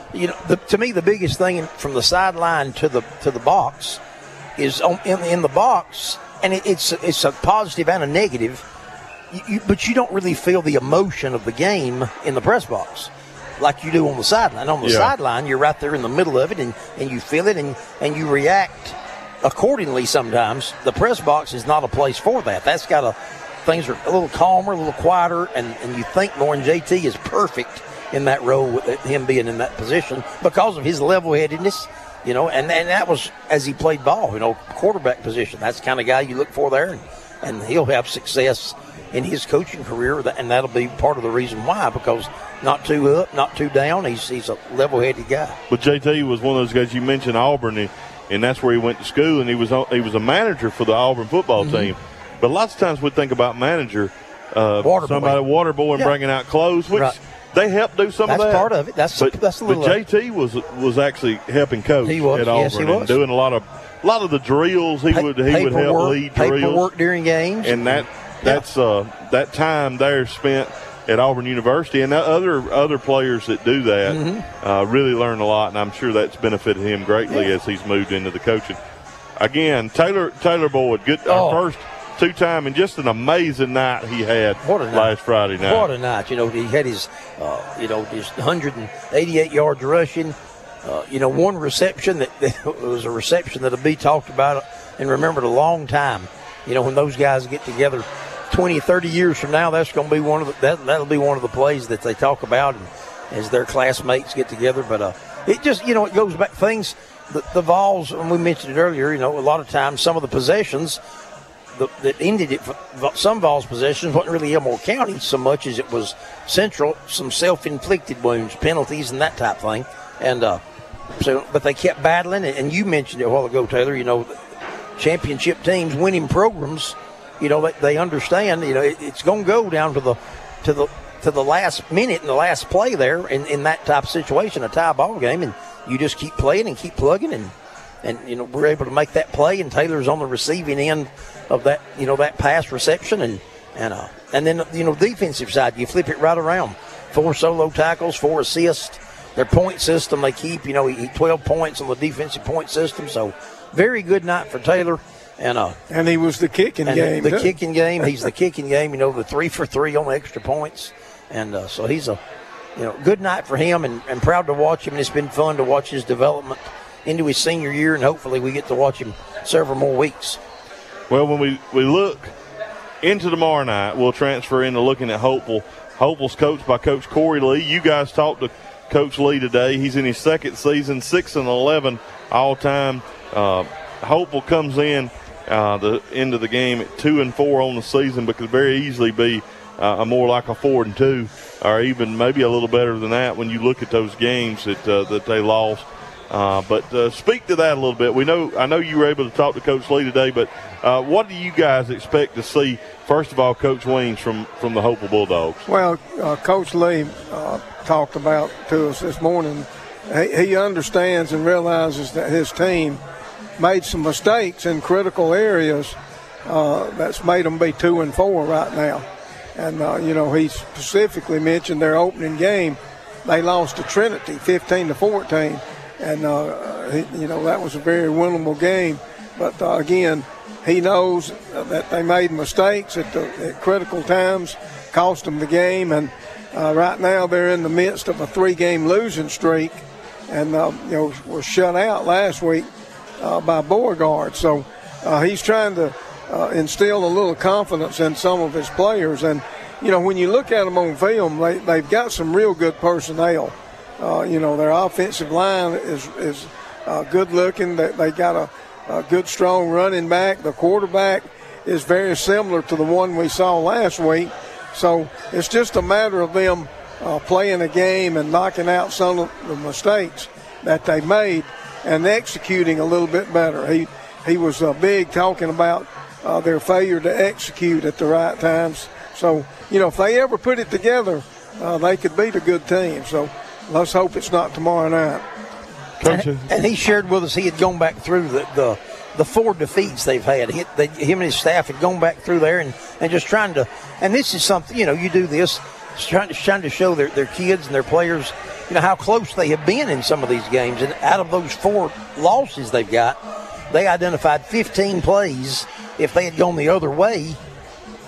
Speaker 4: to me the biggest thing from the sideline to the box is in the box, and it's a positive and a negative. but you don't really feel the emotion of the game in the press box like you do on the sideline. On the sideline, you're right there in the middle of it, and you feel it, and you react accordingly sometimes. The press box is not a place for that. That's got things are a little calmer, a little quieter, and you think more, and JT is perfect in that role with him being in that position because of his level-headedness, and that was as he played ball, quarterback position. That's the kind of guy you look for there, and he'll have success in his coaching career, and that'll be part of the reason why, because not too up, not too down. He's a level-headed guy.
Speaker 3: But JT was one of those guys you mentioned, Auburn, and that's where he went to school, and he was a manager for the Auburn football team. But lots of times we think about manager, water boy, and bringing out clothes, which they help do some of that.
Speaker 4: That's part of it. That's a little.
Speaker 3: But JT was actually helping coach at Auburn and doing a lot of the drills. He would help lead drills,
Speaker 4: paperwork during games,
Speaker 3: and that's that time there spent at Auburn University, and other players that do that really learn a lot, and I'm sure that's benefited him greatly as he's moved into the coaching. Again, Taylor Boyd, our first two-time, and just an amazing night he had last Friday night.
Speaker 4: What a night! He had his 188 yards rushing. One reception that was a reception that'll be talked about and remembered a long time. When those guys get together 20, 30 years from now, that's going to be that'll be one of the plays that they talk about as their classmates get together. But it just, it goes back things. The Vols, and we mentioned it earlier, a lot of times some of the possessions that ended it, some Vols possessions wasn't really Elmore County so much as it was Central, some self-inflicted wounds, penalties, and that type thing. And but they kept battling, and you mentioned it a while ago, Taylor. Championship teams, winning programs, they understand. It's going to go down to the last minute and the last play there in that type of situation, a tie ball game, and you just keep playing and keep plugging, and we're able to make that play, and Taylor's on the receiving end of that, that pass reception, and then defensive side, you flip it right around. 4 solo tackles, 4 assists. Their point system they keep, he 12 points on the defensive point system, so very good night for Taylor.
Speaker 5: And he was the kicking game.
Speaker 4: The kicking game. He's the kicking game. The 3 for 3 on the extra points, and so he's a good night for him, and proud to watch him. And it's been fun to watch his development into his senior year, and hopefully we get to watch him several more weeks.
Speaker 3: Well, when we look into tomorrow night, we'll transfer into looking at Hopeful. Hopeful's coached by Coach Corey Lee. You guys talked to Coach Lee today. He's in his second season, 6-11 all time. Hopeful comes in the end of the game at 2-4 on the season, but could very easily be more like a 4-2, or even maybe a little better than that when you look at those games that they lost. But speak to that a little bit. I know you were able to talk to Coach Lee today, but what do you guys expect to see, first of all, Coach Weems, from the Hopeful Bulldogs?
Speaker 5: Well, Coach Lee talked about to us this morning. He understands and realizes that his team made some mistakes in critical areas that's made them be 2-4 right now. And, he specifically mentioned their opening game. They lost to Trinity 15-14. And, that was a very winnable game. But, again, he knows that they made mistakes at critical times, cost them the game. And right now they're in the midst of a 3-game losing streak. And, were shut out last week by Beauregard. So he's trying to instill a little confidence in some of his players. And, when you look at them on film, they've got some real good personnel. Their offensive line is good looking. They got a good, strong running back. The quarterback is very similar to the one we saw last week. So it's just a matter of them playing a game and knocking out some of the mistakes that they made and executing a little bit better. He was big talking about their failure to execute at the right times. So, if they ever put it together, they could beat a good team. So let's hope it's not tomorrow night.
Speaker 4: And he shared with us he had gone back through the 4 defeats they've had. Him and his staff had gone back through there and just trying to – and this is something, you do this, trying to show their kids and their players, how close they have been in some of these games. And out of those 4 losses they've got, they identified 15 plays. If they had gone the other way,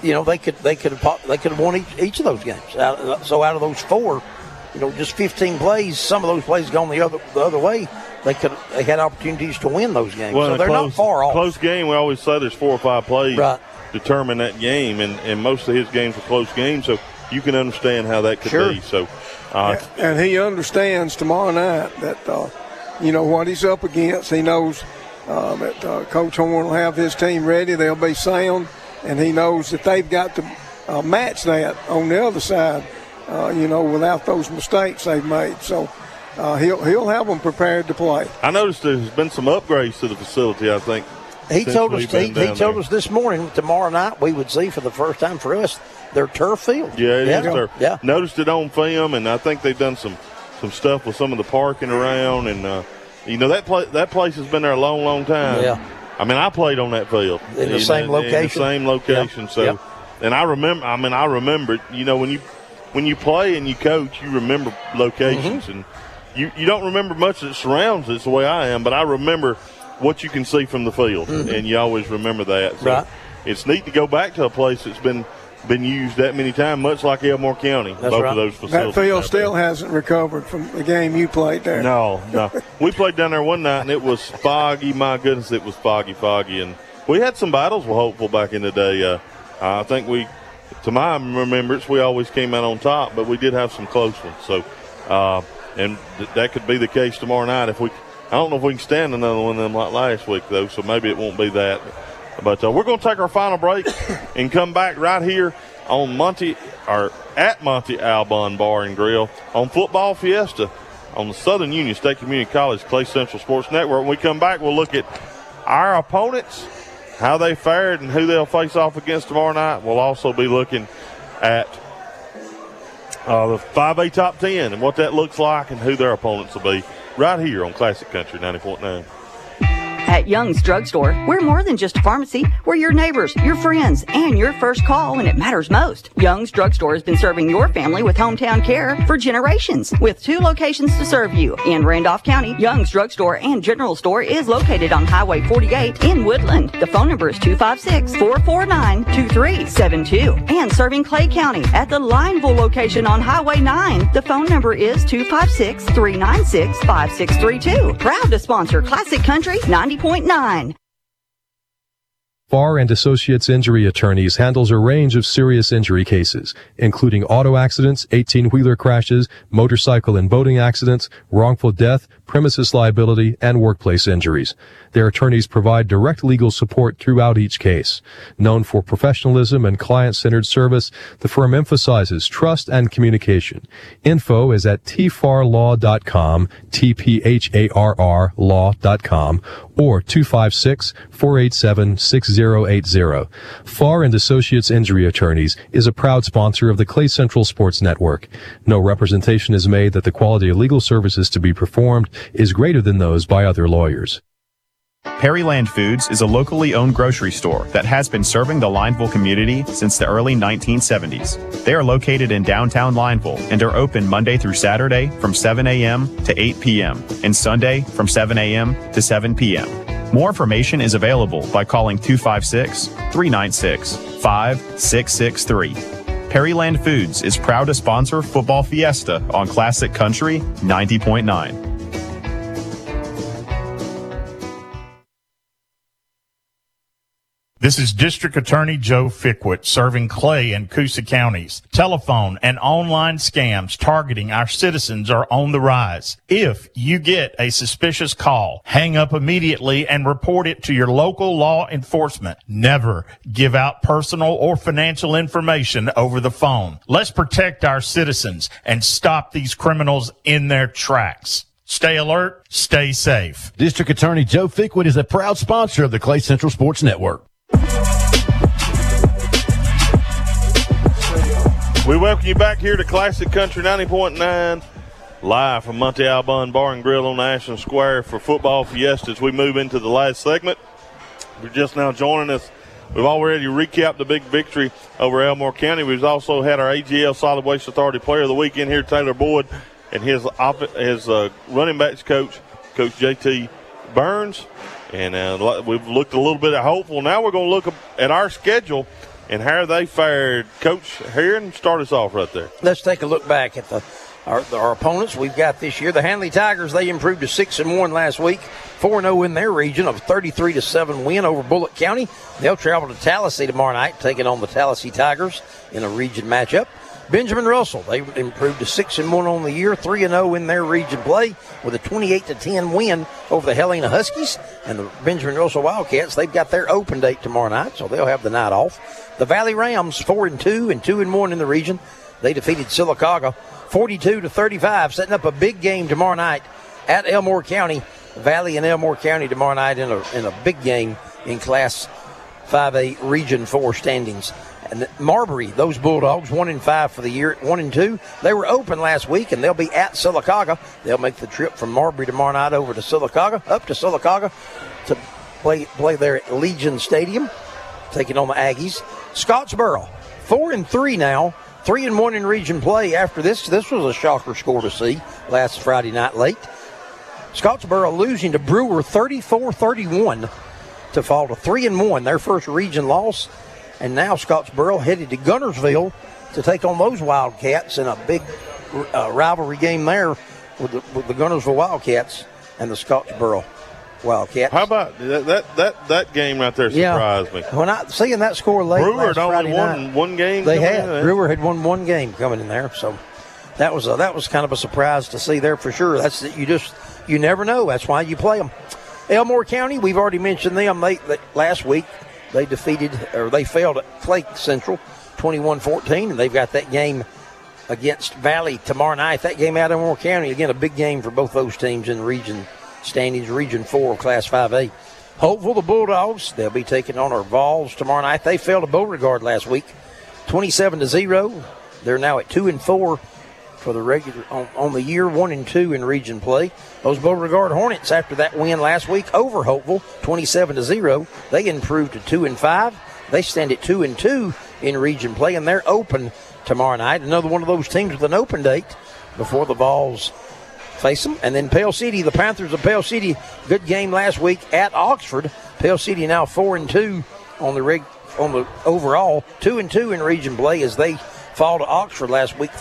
Speaker 4: they could have won each of those games. So out of those 4, just 15 plays, some of those plays gone the other way. They had opportunities to win those games.
Speaker 3: Well,
Speaker 4: so they're not far off.
Speaker 3: Close game, we always say there's 4 or 5 plays determine that game, and most of his games are close games, so you can understand how that could be. So,
Speaker 5: and he understands tomorrow night that what he's up against. He knows that Coach Horn will have his team ready. They'll be sound, and he knows that they've got to match that on the other side. Without those mistakes they've made. So he'll have them prepared to play.
Speaker 3: I noticed there's been some upgrades to the facility, I think.
Speaker 4: He told us this morning, tomorrow night we would see for the first time for us their turf field.
Speaker 3: Yeah, it is turf.
Speaker 4: Yeah.
Speaker 3: Noticed it on film, and I think they've done some stuff with some of the parking around, and that place has been there a long, long time.
Speaker 4: Yeah.
Speaker 3: I mean, I played on that field
Speaker 4: in the same location.
Speaker 3: Yep. So, and I remember. When you play and you coach, you remember locations, and you don't remember much that surrounds it. It's the way I am, but I remember what you can see from the field, and you always remember that. So it's neat to go back to a place that's been used that many times, much like Elmore County.
Speaker 4: That's
Speaker 3: both of those facilities.
Speaker 5: That field still hasn't recovered from the game you played there.
Speaker 3: No. We played down there one night, and it was foggy. My goodness, it was foggy. And we had some battles with Hopeful back in the day. I think to my remembrance, we always came out on top, but we did have some close ones. So, and that could be the case tomorrow night. I don't know if we can stand another one of them like last week, though, so maybe it won't be that. But we're going to take our final break and come back right here on at Monte Alban Bar and Grill on Football Fiesta on the Southern Union State Community College Clay Central Sports Network. When we come back, we'll look at our opponents, how they fared, and who they'll face off against tomorrow night. We'll also be looking at the 5A Top 10 and what that looks like and who their opponents will be right here on Classic Country 90.9.
Speaker 13: At Young's Drugstore, we're more than just a pharmacy. We're your neighbors, your friends, and your first call when it matters most. Young's Drugstore has been serving your family with hometown care for generations, with 2 locations to serve you. In Randolph County, Young's Drugstore and General Store is located on Highway 48 in Woodland. The phone number is 256-449-2372. And serving Clay County at the Lineville location on Highway 9. The phone number is 256-396-5632. Proud to sponsor Classic Country 90.9.
Speaker 10: Farr and Associates Injury Attorneys handles a range of serious injury cases, including auto accidents, 18-wheeler crashes, motorcycle and boating accidents, wrongful death, premises liability, and workplace injuries. Their attorneys provide direct legal support throughout each case. Known for professionalism and client-centered service, the firm emphasizes trust and communication. Info is at tfarlaw.com, TPHARR law.com, or 256-487-6080. Farr and Associates Injury Attorneys is a proud sponsor of the Clay Central Sports Network. No representation is made that the quality of legal services to be performed is greater than those by other lawyers.
Speaker 9: Perryland Foods is a locally owned grocery store that has been serving the Lineville community since the early 1970s. They are located in downtown Lineville and are open Monday through Saturday from 7 a.m. to 8 p.m. and Sunday from 7 a.m. to 7 p.m. More information is available by calling 256-396-5663. Perryland Foods is proud to sponsor Football Fiesta on Classic Country 90.9.
Speaker 8: This is District Attorney Joe Fickwit serving Clay and Coosa counties. Telephone and online scams targeting our citizens are on the rise. If you get a suspicious call, hang up immediately and report it to your local law enforcement. Never give out personal or financial information over the phone. Let's protect our citizens and stop these criminals in their tracks. Stay alert, stay safe.
Speaker 6: District Attorney Joe Fickwit is a proud sponsor of the Clay Central Sports Network.
Speaker 3: We welcome you back here to Classic Country 90.9, live from Monte Alban Bar and Grill on Ashland Square for Football Fiesta as we move into the last segment. If you're just now joining us, we've already recapped the big victory over Elmore County. We've also had our AGL Solid Waste Authority Player of the Week in here, Taylor Boyd, and his running backs coach, Coach J.T. Burns. And we've looked a little bit at Hopeful. Now we're going to look at our schedule and how they fared. Coach Heron, start us off right there.
Speaker 4: Let's take a look back at our opponents we've got this year. The Handley Tigers, they improved to 6-1 last week, 4-0 in their region, of 33-7 win over Bullock County. They'll travel to Tallahassee tomorrow night, taking on the Tallahassee Tigers in a region matchup. Benjamin Russell, they improved to 6-1 on the year, 3-0 in their region play with a 28-10 win over the Helena Huskies. And the Benjamin Russell Wildcats, they've got their open date tomorrow night, so they'll have the night off. The Valley Rams, 4-2 and 2-1 in the region. They defeated Sylacauga 42-35, setting up a big game tomorrow night at Elmore County. Valley and Elmore County tomorrow night in a big game in Class 5A Region 4 standings. And Marbury, those Bulldogs, 1-5 for the year, 1-2. They were open last week, and they'll be at Sylacauga. They'll make the trip from Marbury tomorrow night over to Sylacauga, up to Sylacauga to play there at Legion Stadium, taking on the Aggies. Scottsboro, 4-3 now, 3-1 in region play after this. This was a shocker score to see last Friday night late. Scottsboro losing to Brewer 34-31 to fall to 3-1, their first region loss. And now Scottsboro headed to Guntersville to take on those Wildcats in a big rivalry game there with the Guntersville Wildcats and the Scottsboro Wildcats.
Speaker 3: How about that game right there surprised me.
Speaker 4: When seeing that score late
Speaker 3: Brewer
Speaker 4: last Friday
Speaker 3: only won
Speaker 4: night,
Speaker 3: one game.
Speaker 4: They had. Brewer had won one game coming in there, so that was kind of a surprise to see there for sure. You never know. That's why you play them. Elmore County, we've already mentioned them. Last week they failed at Clay Central 21-14, and they've got that game against Valley tomorrow night. That game out of Elmore County, again, a big game for both those teams in the region standings, Region 4 of Class 5A. Hopeful, the Bulldogs, they'll be taking on our Vols tomorrow night. They failed to Beauregard last week, 27-0. They're now at 2-4 for the regular on the year, 1-2 in region play. Those Beauregard Hornets, after that win last week over Hopeful, 27-0, they improved to 2-5. They stand at 2-2 in region play, and they're open tomorrow night. Another one of those teams with an open date before the Vols face them. And then Pale City, the Panthers of Pale City, good game last week at Oxford. Pale City now 4-2 on the overall, 2-2 in region play as they fall to Oxford last week,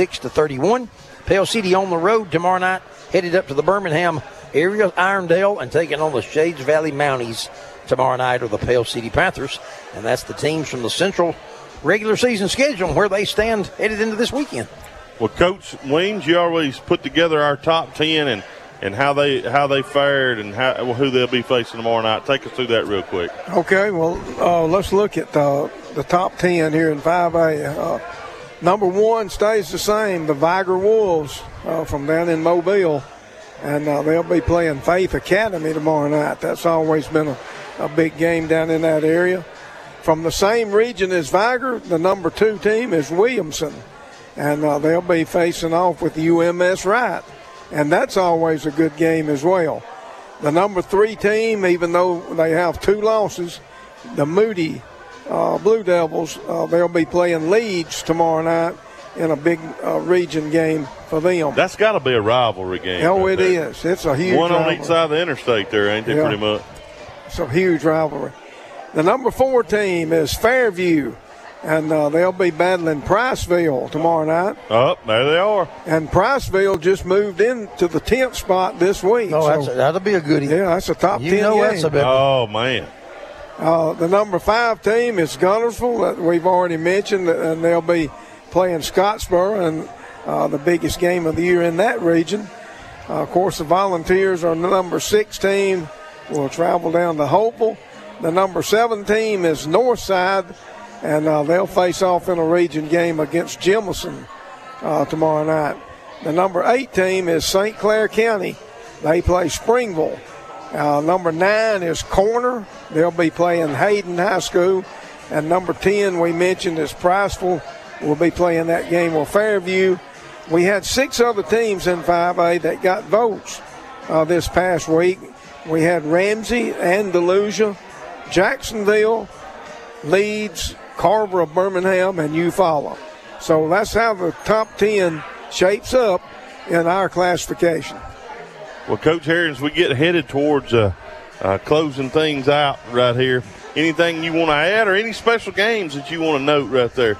Speaker 4: 36-31. Pale City on the road tomorrow night, headed up to the Birmingham area, Irondale, and taking on the Shades Valley Mounties tomorrow night, or the Pale City Panthers. And that's the teams from the Central regular season schedule where they stand headed into this weekend.
Speaker 3: Well, Coach Weems, you always put together our top 10 and how they fared and who they'll be facing tomorrow night. Take us through that real quick.
Speaker 5: Okay, well, let's look at the top 10 here in 5A. Number 1 stays the same, the Viger Wolves from down in Mobile, and they'll be playing Faith Academy tomorrow night. That's always been a big game down in that area. From the same region as Viger, the number 2 team is Williamson, and they'll be facing off with UMS Wright, and that's always a good game as well. The number 3 team, even though they have 2 losses, the Moody Blue Devils, they'll be playing Leeds tomorrow night in a big region game for them.
Speaker 3: That's got to be a rivalry game.
Speaker 5: Oh, it is. It's a huge
Speaker 3: one
Speaker 5: rivalry.
Speaker 3: on each side of the interstate there, ain't it, pretty much?
Speaker 5: It's a huge rivalry. The number 4 team is Fairview, and they'll be battling Priceville tomorrow night.
Speaker 3: Oh, there they are.
Speaker 5: And Priceville just moved into the 10th spot this week.
Speaker 4: Oh, so that'll be a goodie.
Speaker 5: Yeah, that's a top 10
Speaker 4: that's
Speaker 5: game.
Speaker 3: Oh, man.
Speaker 5: The number 5 team is Guntersville, that we've already mentioned, and they'll be playing Scottsboro, and the biggest game of the year in that region. Of course, the Volunteers are the number 6 team, will travel down to Hopeful. The number 7 team is Northside, and they'll face off in a region game against Jemison tomorrow night. The number 8 team is St. Clair County. They play Springville. Number 9 is Corner. They'll be playing Hayden High School. And number 10 we mentioned is Priceville. We'll be playing that game with Fairview. We had 6 other teams in 5A that got votes this past week. We had Ramsey and Delusia, Jacksonville, Leeds, Carver of Birmingham, and Eufaula. So that's how the top 10 shapes up in our classification.
Speaker 3: Well, Coach Harris, we get headed towards closing things out right here. anything you want to add or any special games that you want to note right there?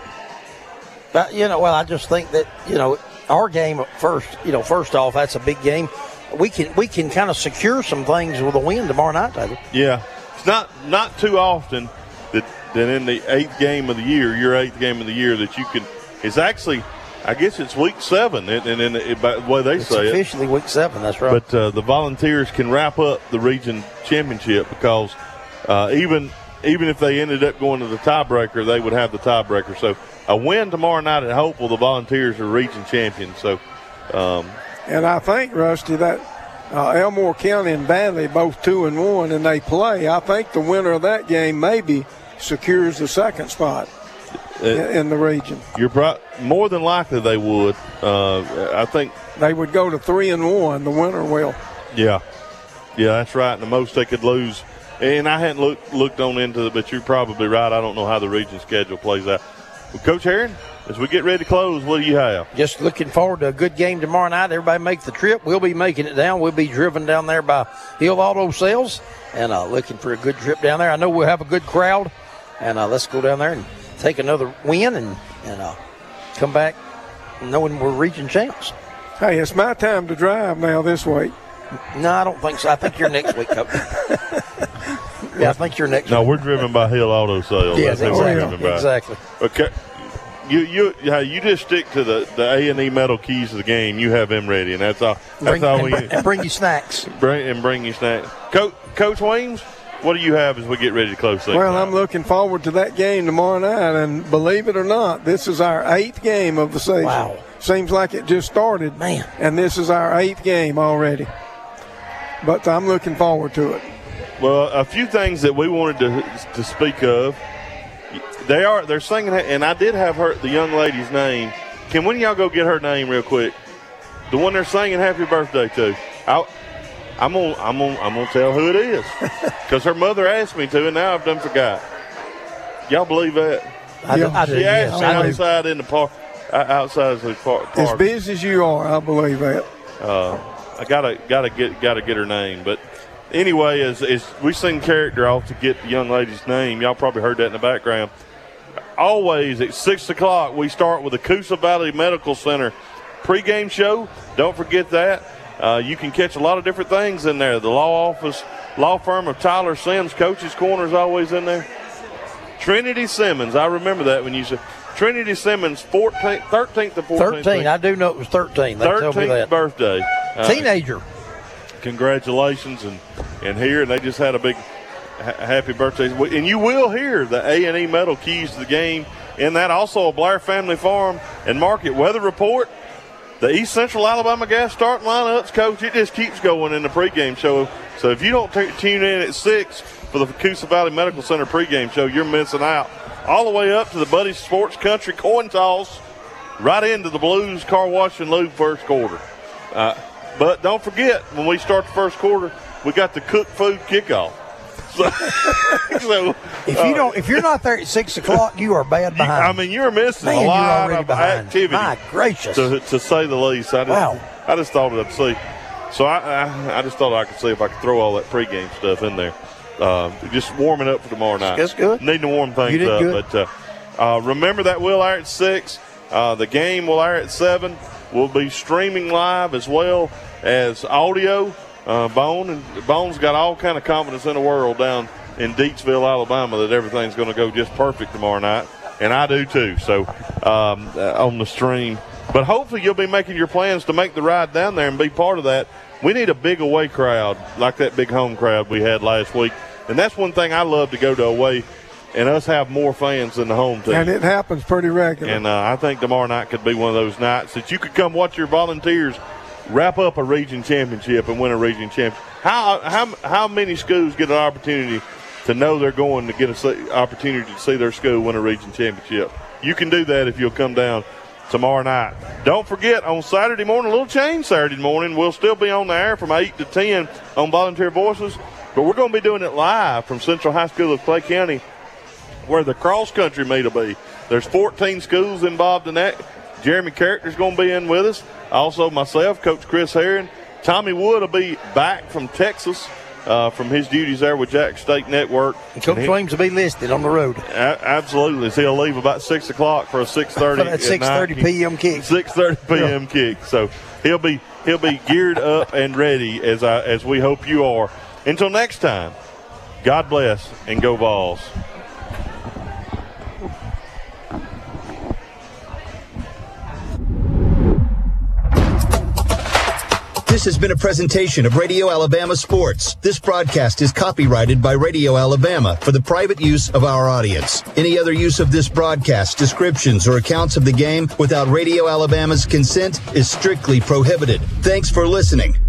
Speaker 4: I just think that, our game first off, that's a big game. We can kind of secure some things with a win tomorrow night, Taylor.
Speaker 3: Yeah. It's not too often that in the eighth game of the year, your eighth game of the year, that you can – it's actually – I guess it's week 7, and by the way they say
Speaker 4: it's officially week 7, that's right.
Speaker 3: But the Volunteers can wrap up the region championship because even if they ended up going to the tiebreaker, they would have the tiebreaker. So a win tomorrow night at Hopewell, the Volunteers are region champions. So,
Speaker 5: and I think, Rusty, that Elmore County and Valley both 2-1, and they play. I think the winner of that game maybe secures the second spot in the region.
Speaker 3: You're more than likely they would. I think
Speaker 5: they would go to 3-1. The winner will.
Speaker 3: Yeah, that's right. And the most they could lose. And I hadn't looked on into it, but you're probably right. I don't know how the region schedule plays out. Well, Coach Herron, as we get ready to close, what do you have?
Speaker 4: Just looking forward to a good game tomorrow night. Everybody make the trip. We'll be making it down. We'll be driven down there by Hill Auto Sales and looking for a good trip down there. I know we'll have a good crowd, and let's go down there and take another win and come back knowing we're region champs.
Speaker 5: Hey, it's my time to drive now this week.
Speaker 4: No, I don't think so. I think you're next week, Coach. I think you're next week.
Speaker 3: No, we're driven by Hill Auto Sales.
Speaker 4: Yes, exactly.
Speaker 3: Okay. You just stick to the A&E metal keys of the game. You have them ready, and that's all.
Speaker 4: And bring you snacks.
Speaker 3: Bring you snacks. Coach Weems, what do you have as we get ready to close things?
Speaker 5: Well, I'm looking forward to that game tomorrow night, and believe it or not, this is our 8th game of the season.
Speaker 4: Wow.
Speaker 5: Seems like it just started.
Speaker 4: Man.
Speaker 5: And this is our 8th game already. But I'm looking forward to it.
Speaker 3: Well, a few things that we wanted to speak of. They're singing, and I did have the young lady's name. Can one of y'all go get her name real quick? The one they're singing happy birthday to. I'm gonna tell who it is because her mother asked me to, and now I've done forgot. Y'all believe that? She asked me outside in the park, outside of the park.
Speaker 5: As busy as you are, I believe that.
Speaker 3: I gotta get her name, but anyway, as we sing character off to get the young lady's name, y'all probably heard that in the background. Always at 6 o'clock, we start with the Coosa Valley Medical Center pregame show. Don't forget that. You can catch a lot of different things in there. The law firm of Tyler Sims, Coach's Corner is always in there. Trinity Simmons, I remember that when you said Trinity Simmons, 13th to 14th.
Speaker 4: 13, I do know it was 13. They
Speaker 3: 13th birthday.
Speaker 4: Teenager.
Speaker 3: Congratulations, and here, and they just had a big happy birthday. And you will hear the A&E Metal keys to the game, and that also a Blair Family Farm and Market weather report. The East Central Alabama Gas starting lineups, Coach, it just keeps going in the pregame show. So if you don't tune in at 6 for the Coosa Valley Medical Center pregame show, you're missing out. All the way up to the Buddy Sports Country coin toss, right into the Blues Car Wash and Lube first quarter. But don't forget, when we start the first quarter, we got the cooked food kickoff. So
Speaker 4: if you're not there at 6 o'clock, you are bad behind.
Speaker 3: I mean, you're missing a lot of activity.
Speaker 4: My gracious,
Speaker 3: to say the least. I just thought I'd see. So I just thought I could see if I could throw all that pregame stuff in there. Just warming up for tomorrow night.
Speaker 4: That's good.
Speaker 3: Needing to warm things up. Good. But remember that will air at 6. The game will air at 7. We'll be streaming live as well as audio. Bone's got all kind of confidence in the world down in Deatsville, Alabama, that everything's going to go just perfect tomorrow night, and I do too. So on the stream, but hopefully you'll be making your plans to make the ride down there and be part of that. We need a big away crowd like that big home crowd we had last week, and that's one thing I love to go to away, and us have more fans than the home team.
Speaker 5: And it happens pretty regularly.
Speaker 3: And I think tomorrow night could be one of those nights that you could come watch your Volunteers wrap up a region championship and win a region championship. How many schools get an opportunity to know they're going to get an opportunity to see their school win a region championship? You can do that if you'll come down tomorrow night. Don't forget, on Saturday morning, a little change Saturday morning, we'll still be on the air from 8 to 10 on Volunteer Voices, but we're going to be doing it live from Central High School of Clay County, where the cross-country meet will be. There's 14 schools involved in that. Jeremy Character's going to be in with us. Also myself, Coach Chris Herron. Tommy Wood will be back from Texas from his duties there with Jack State Network.
Speaker 4: Coach Williams will be listed on the road.
Speaker 3: Absolutely. So he'll leave about 6 o'clock for a 6:30
Speaker 4: 6:30 p.m. kick.
Speaker 3: 6:30 p.m. kick. So he'll be geared up and ready as we hope you are. Until next time, God bless and go Vols.
Speaker 1: This has been a presentation of Radio Alabama Sports. This broadcast is copyrighted by Radio Alabama for the private use of our audience. Any other use of this broadcast, descriptions, or accounts of the game without Radio Alabama's consent is strictly prohibited. Thanks for listening.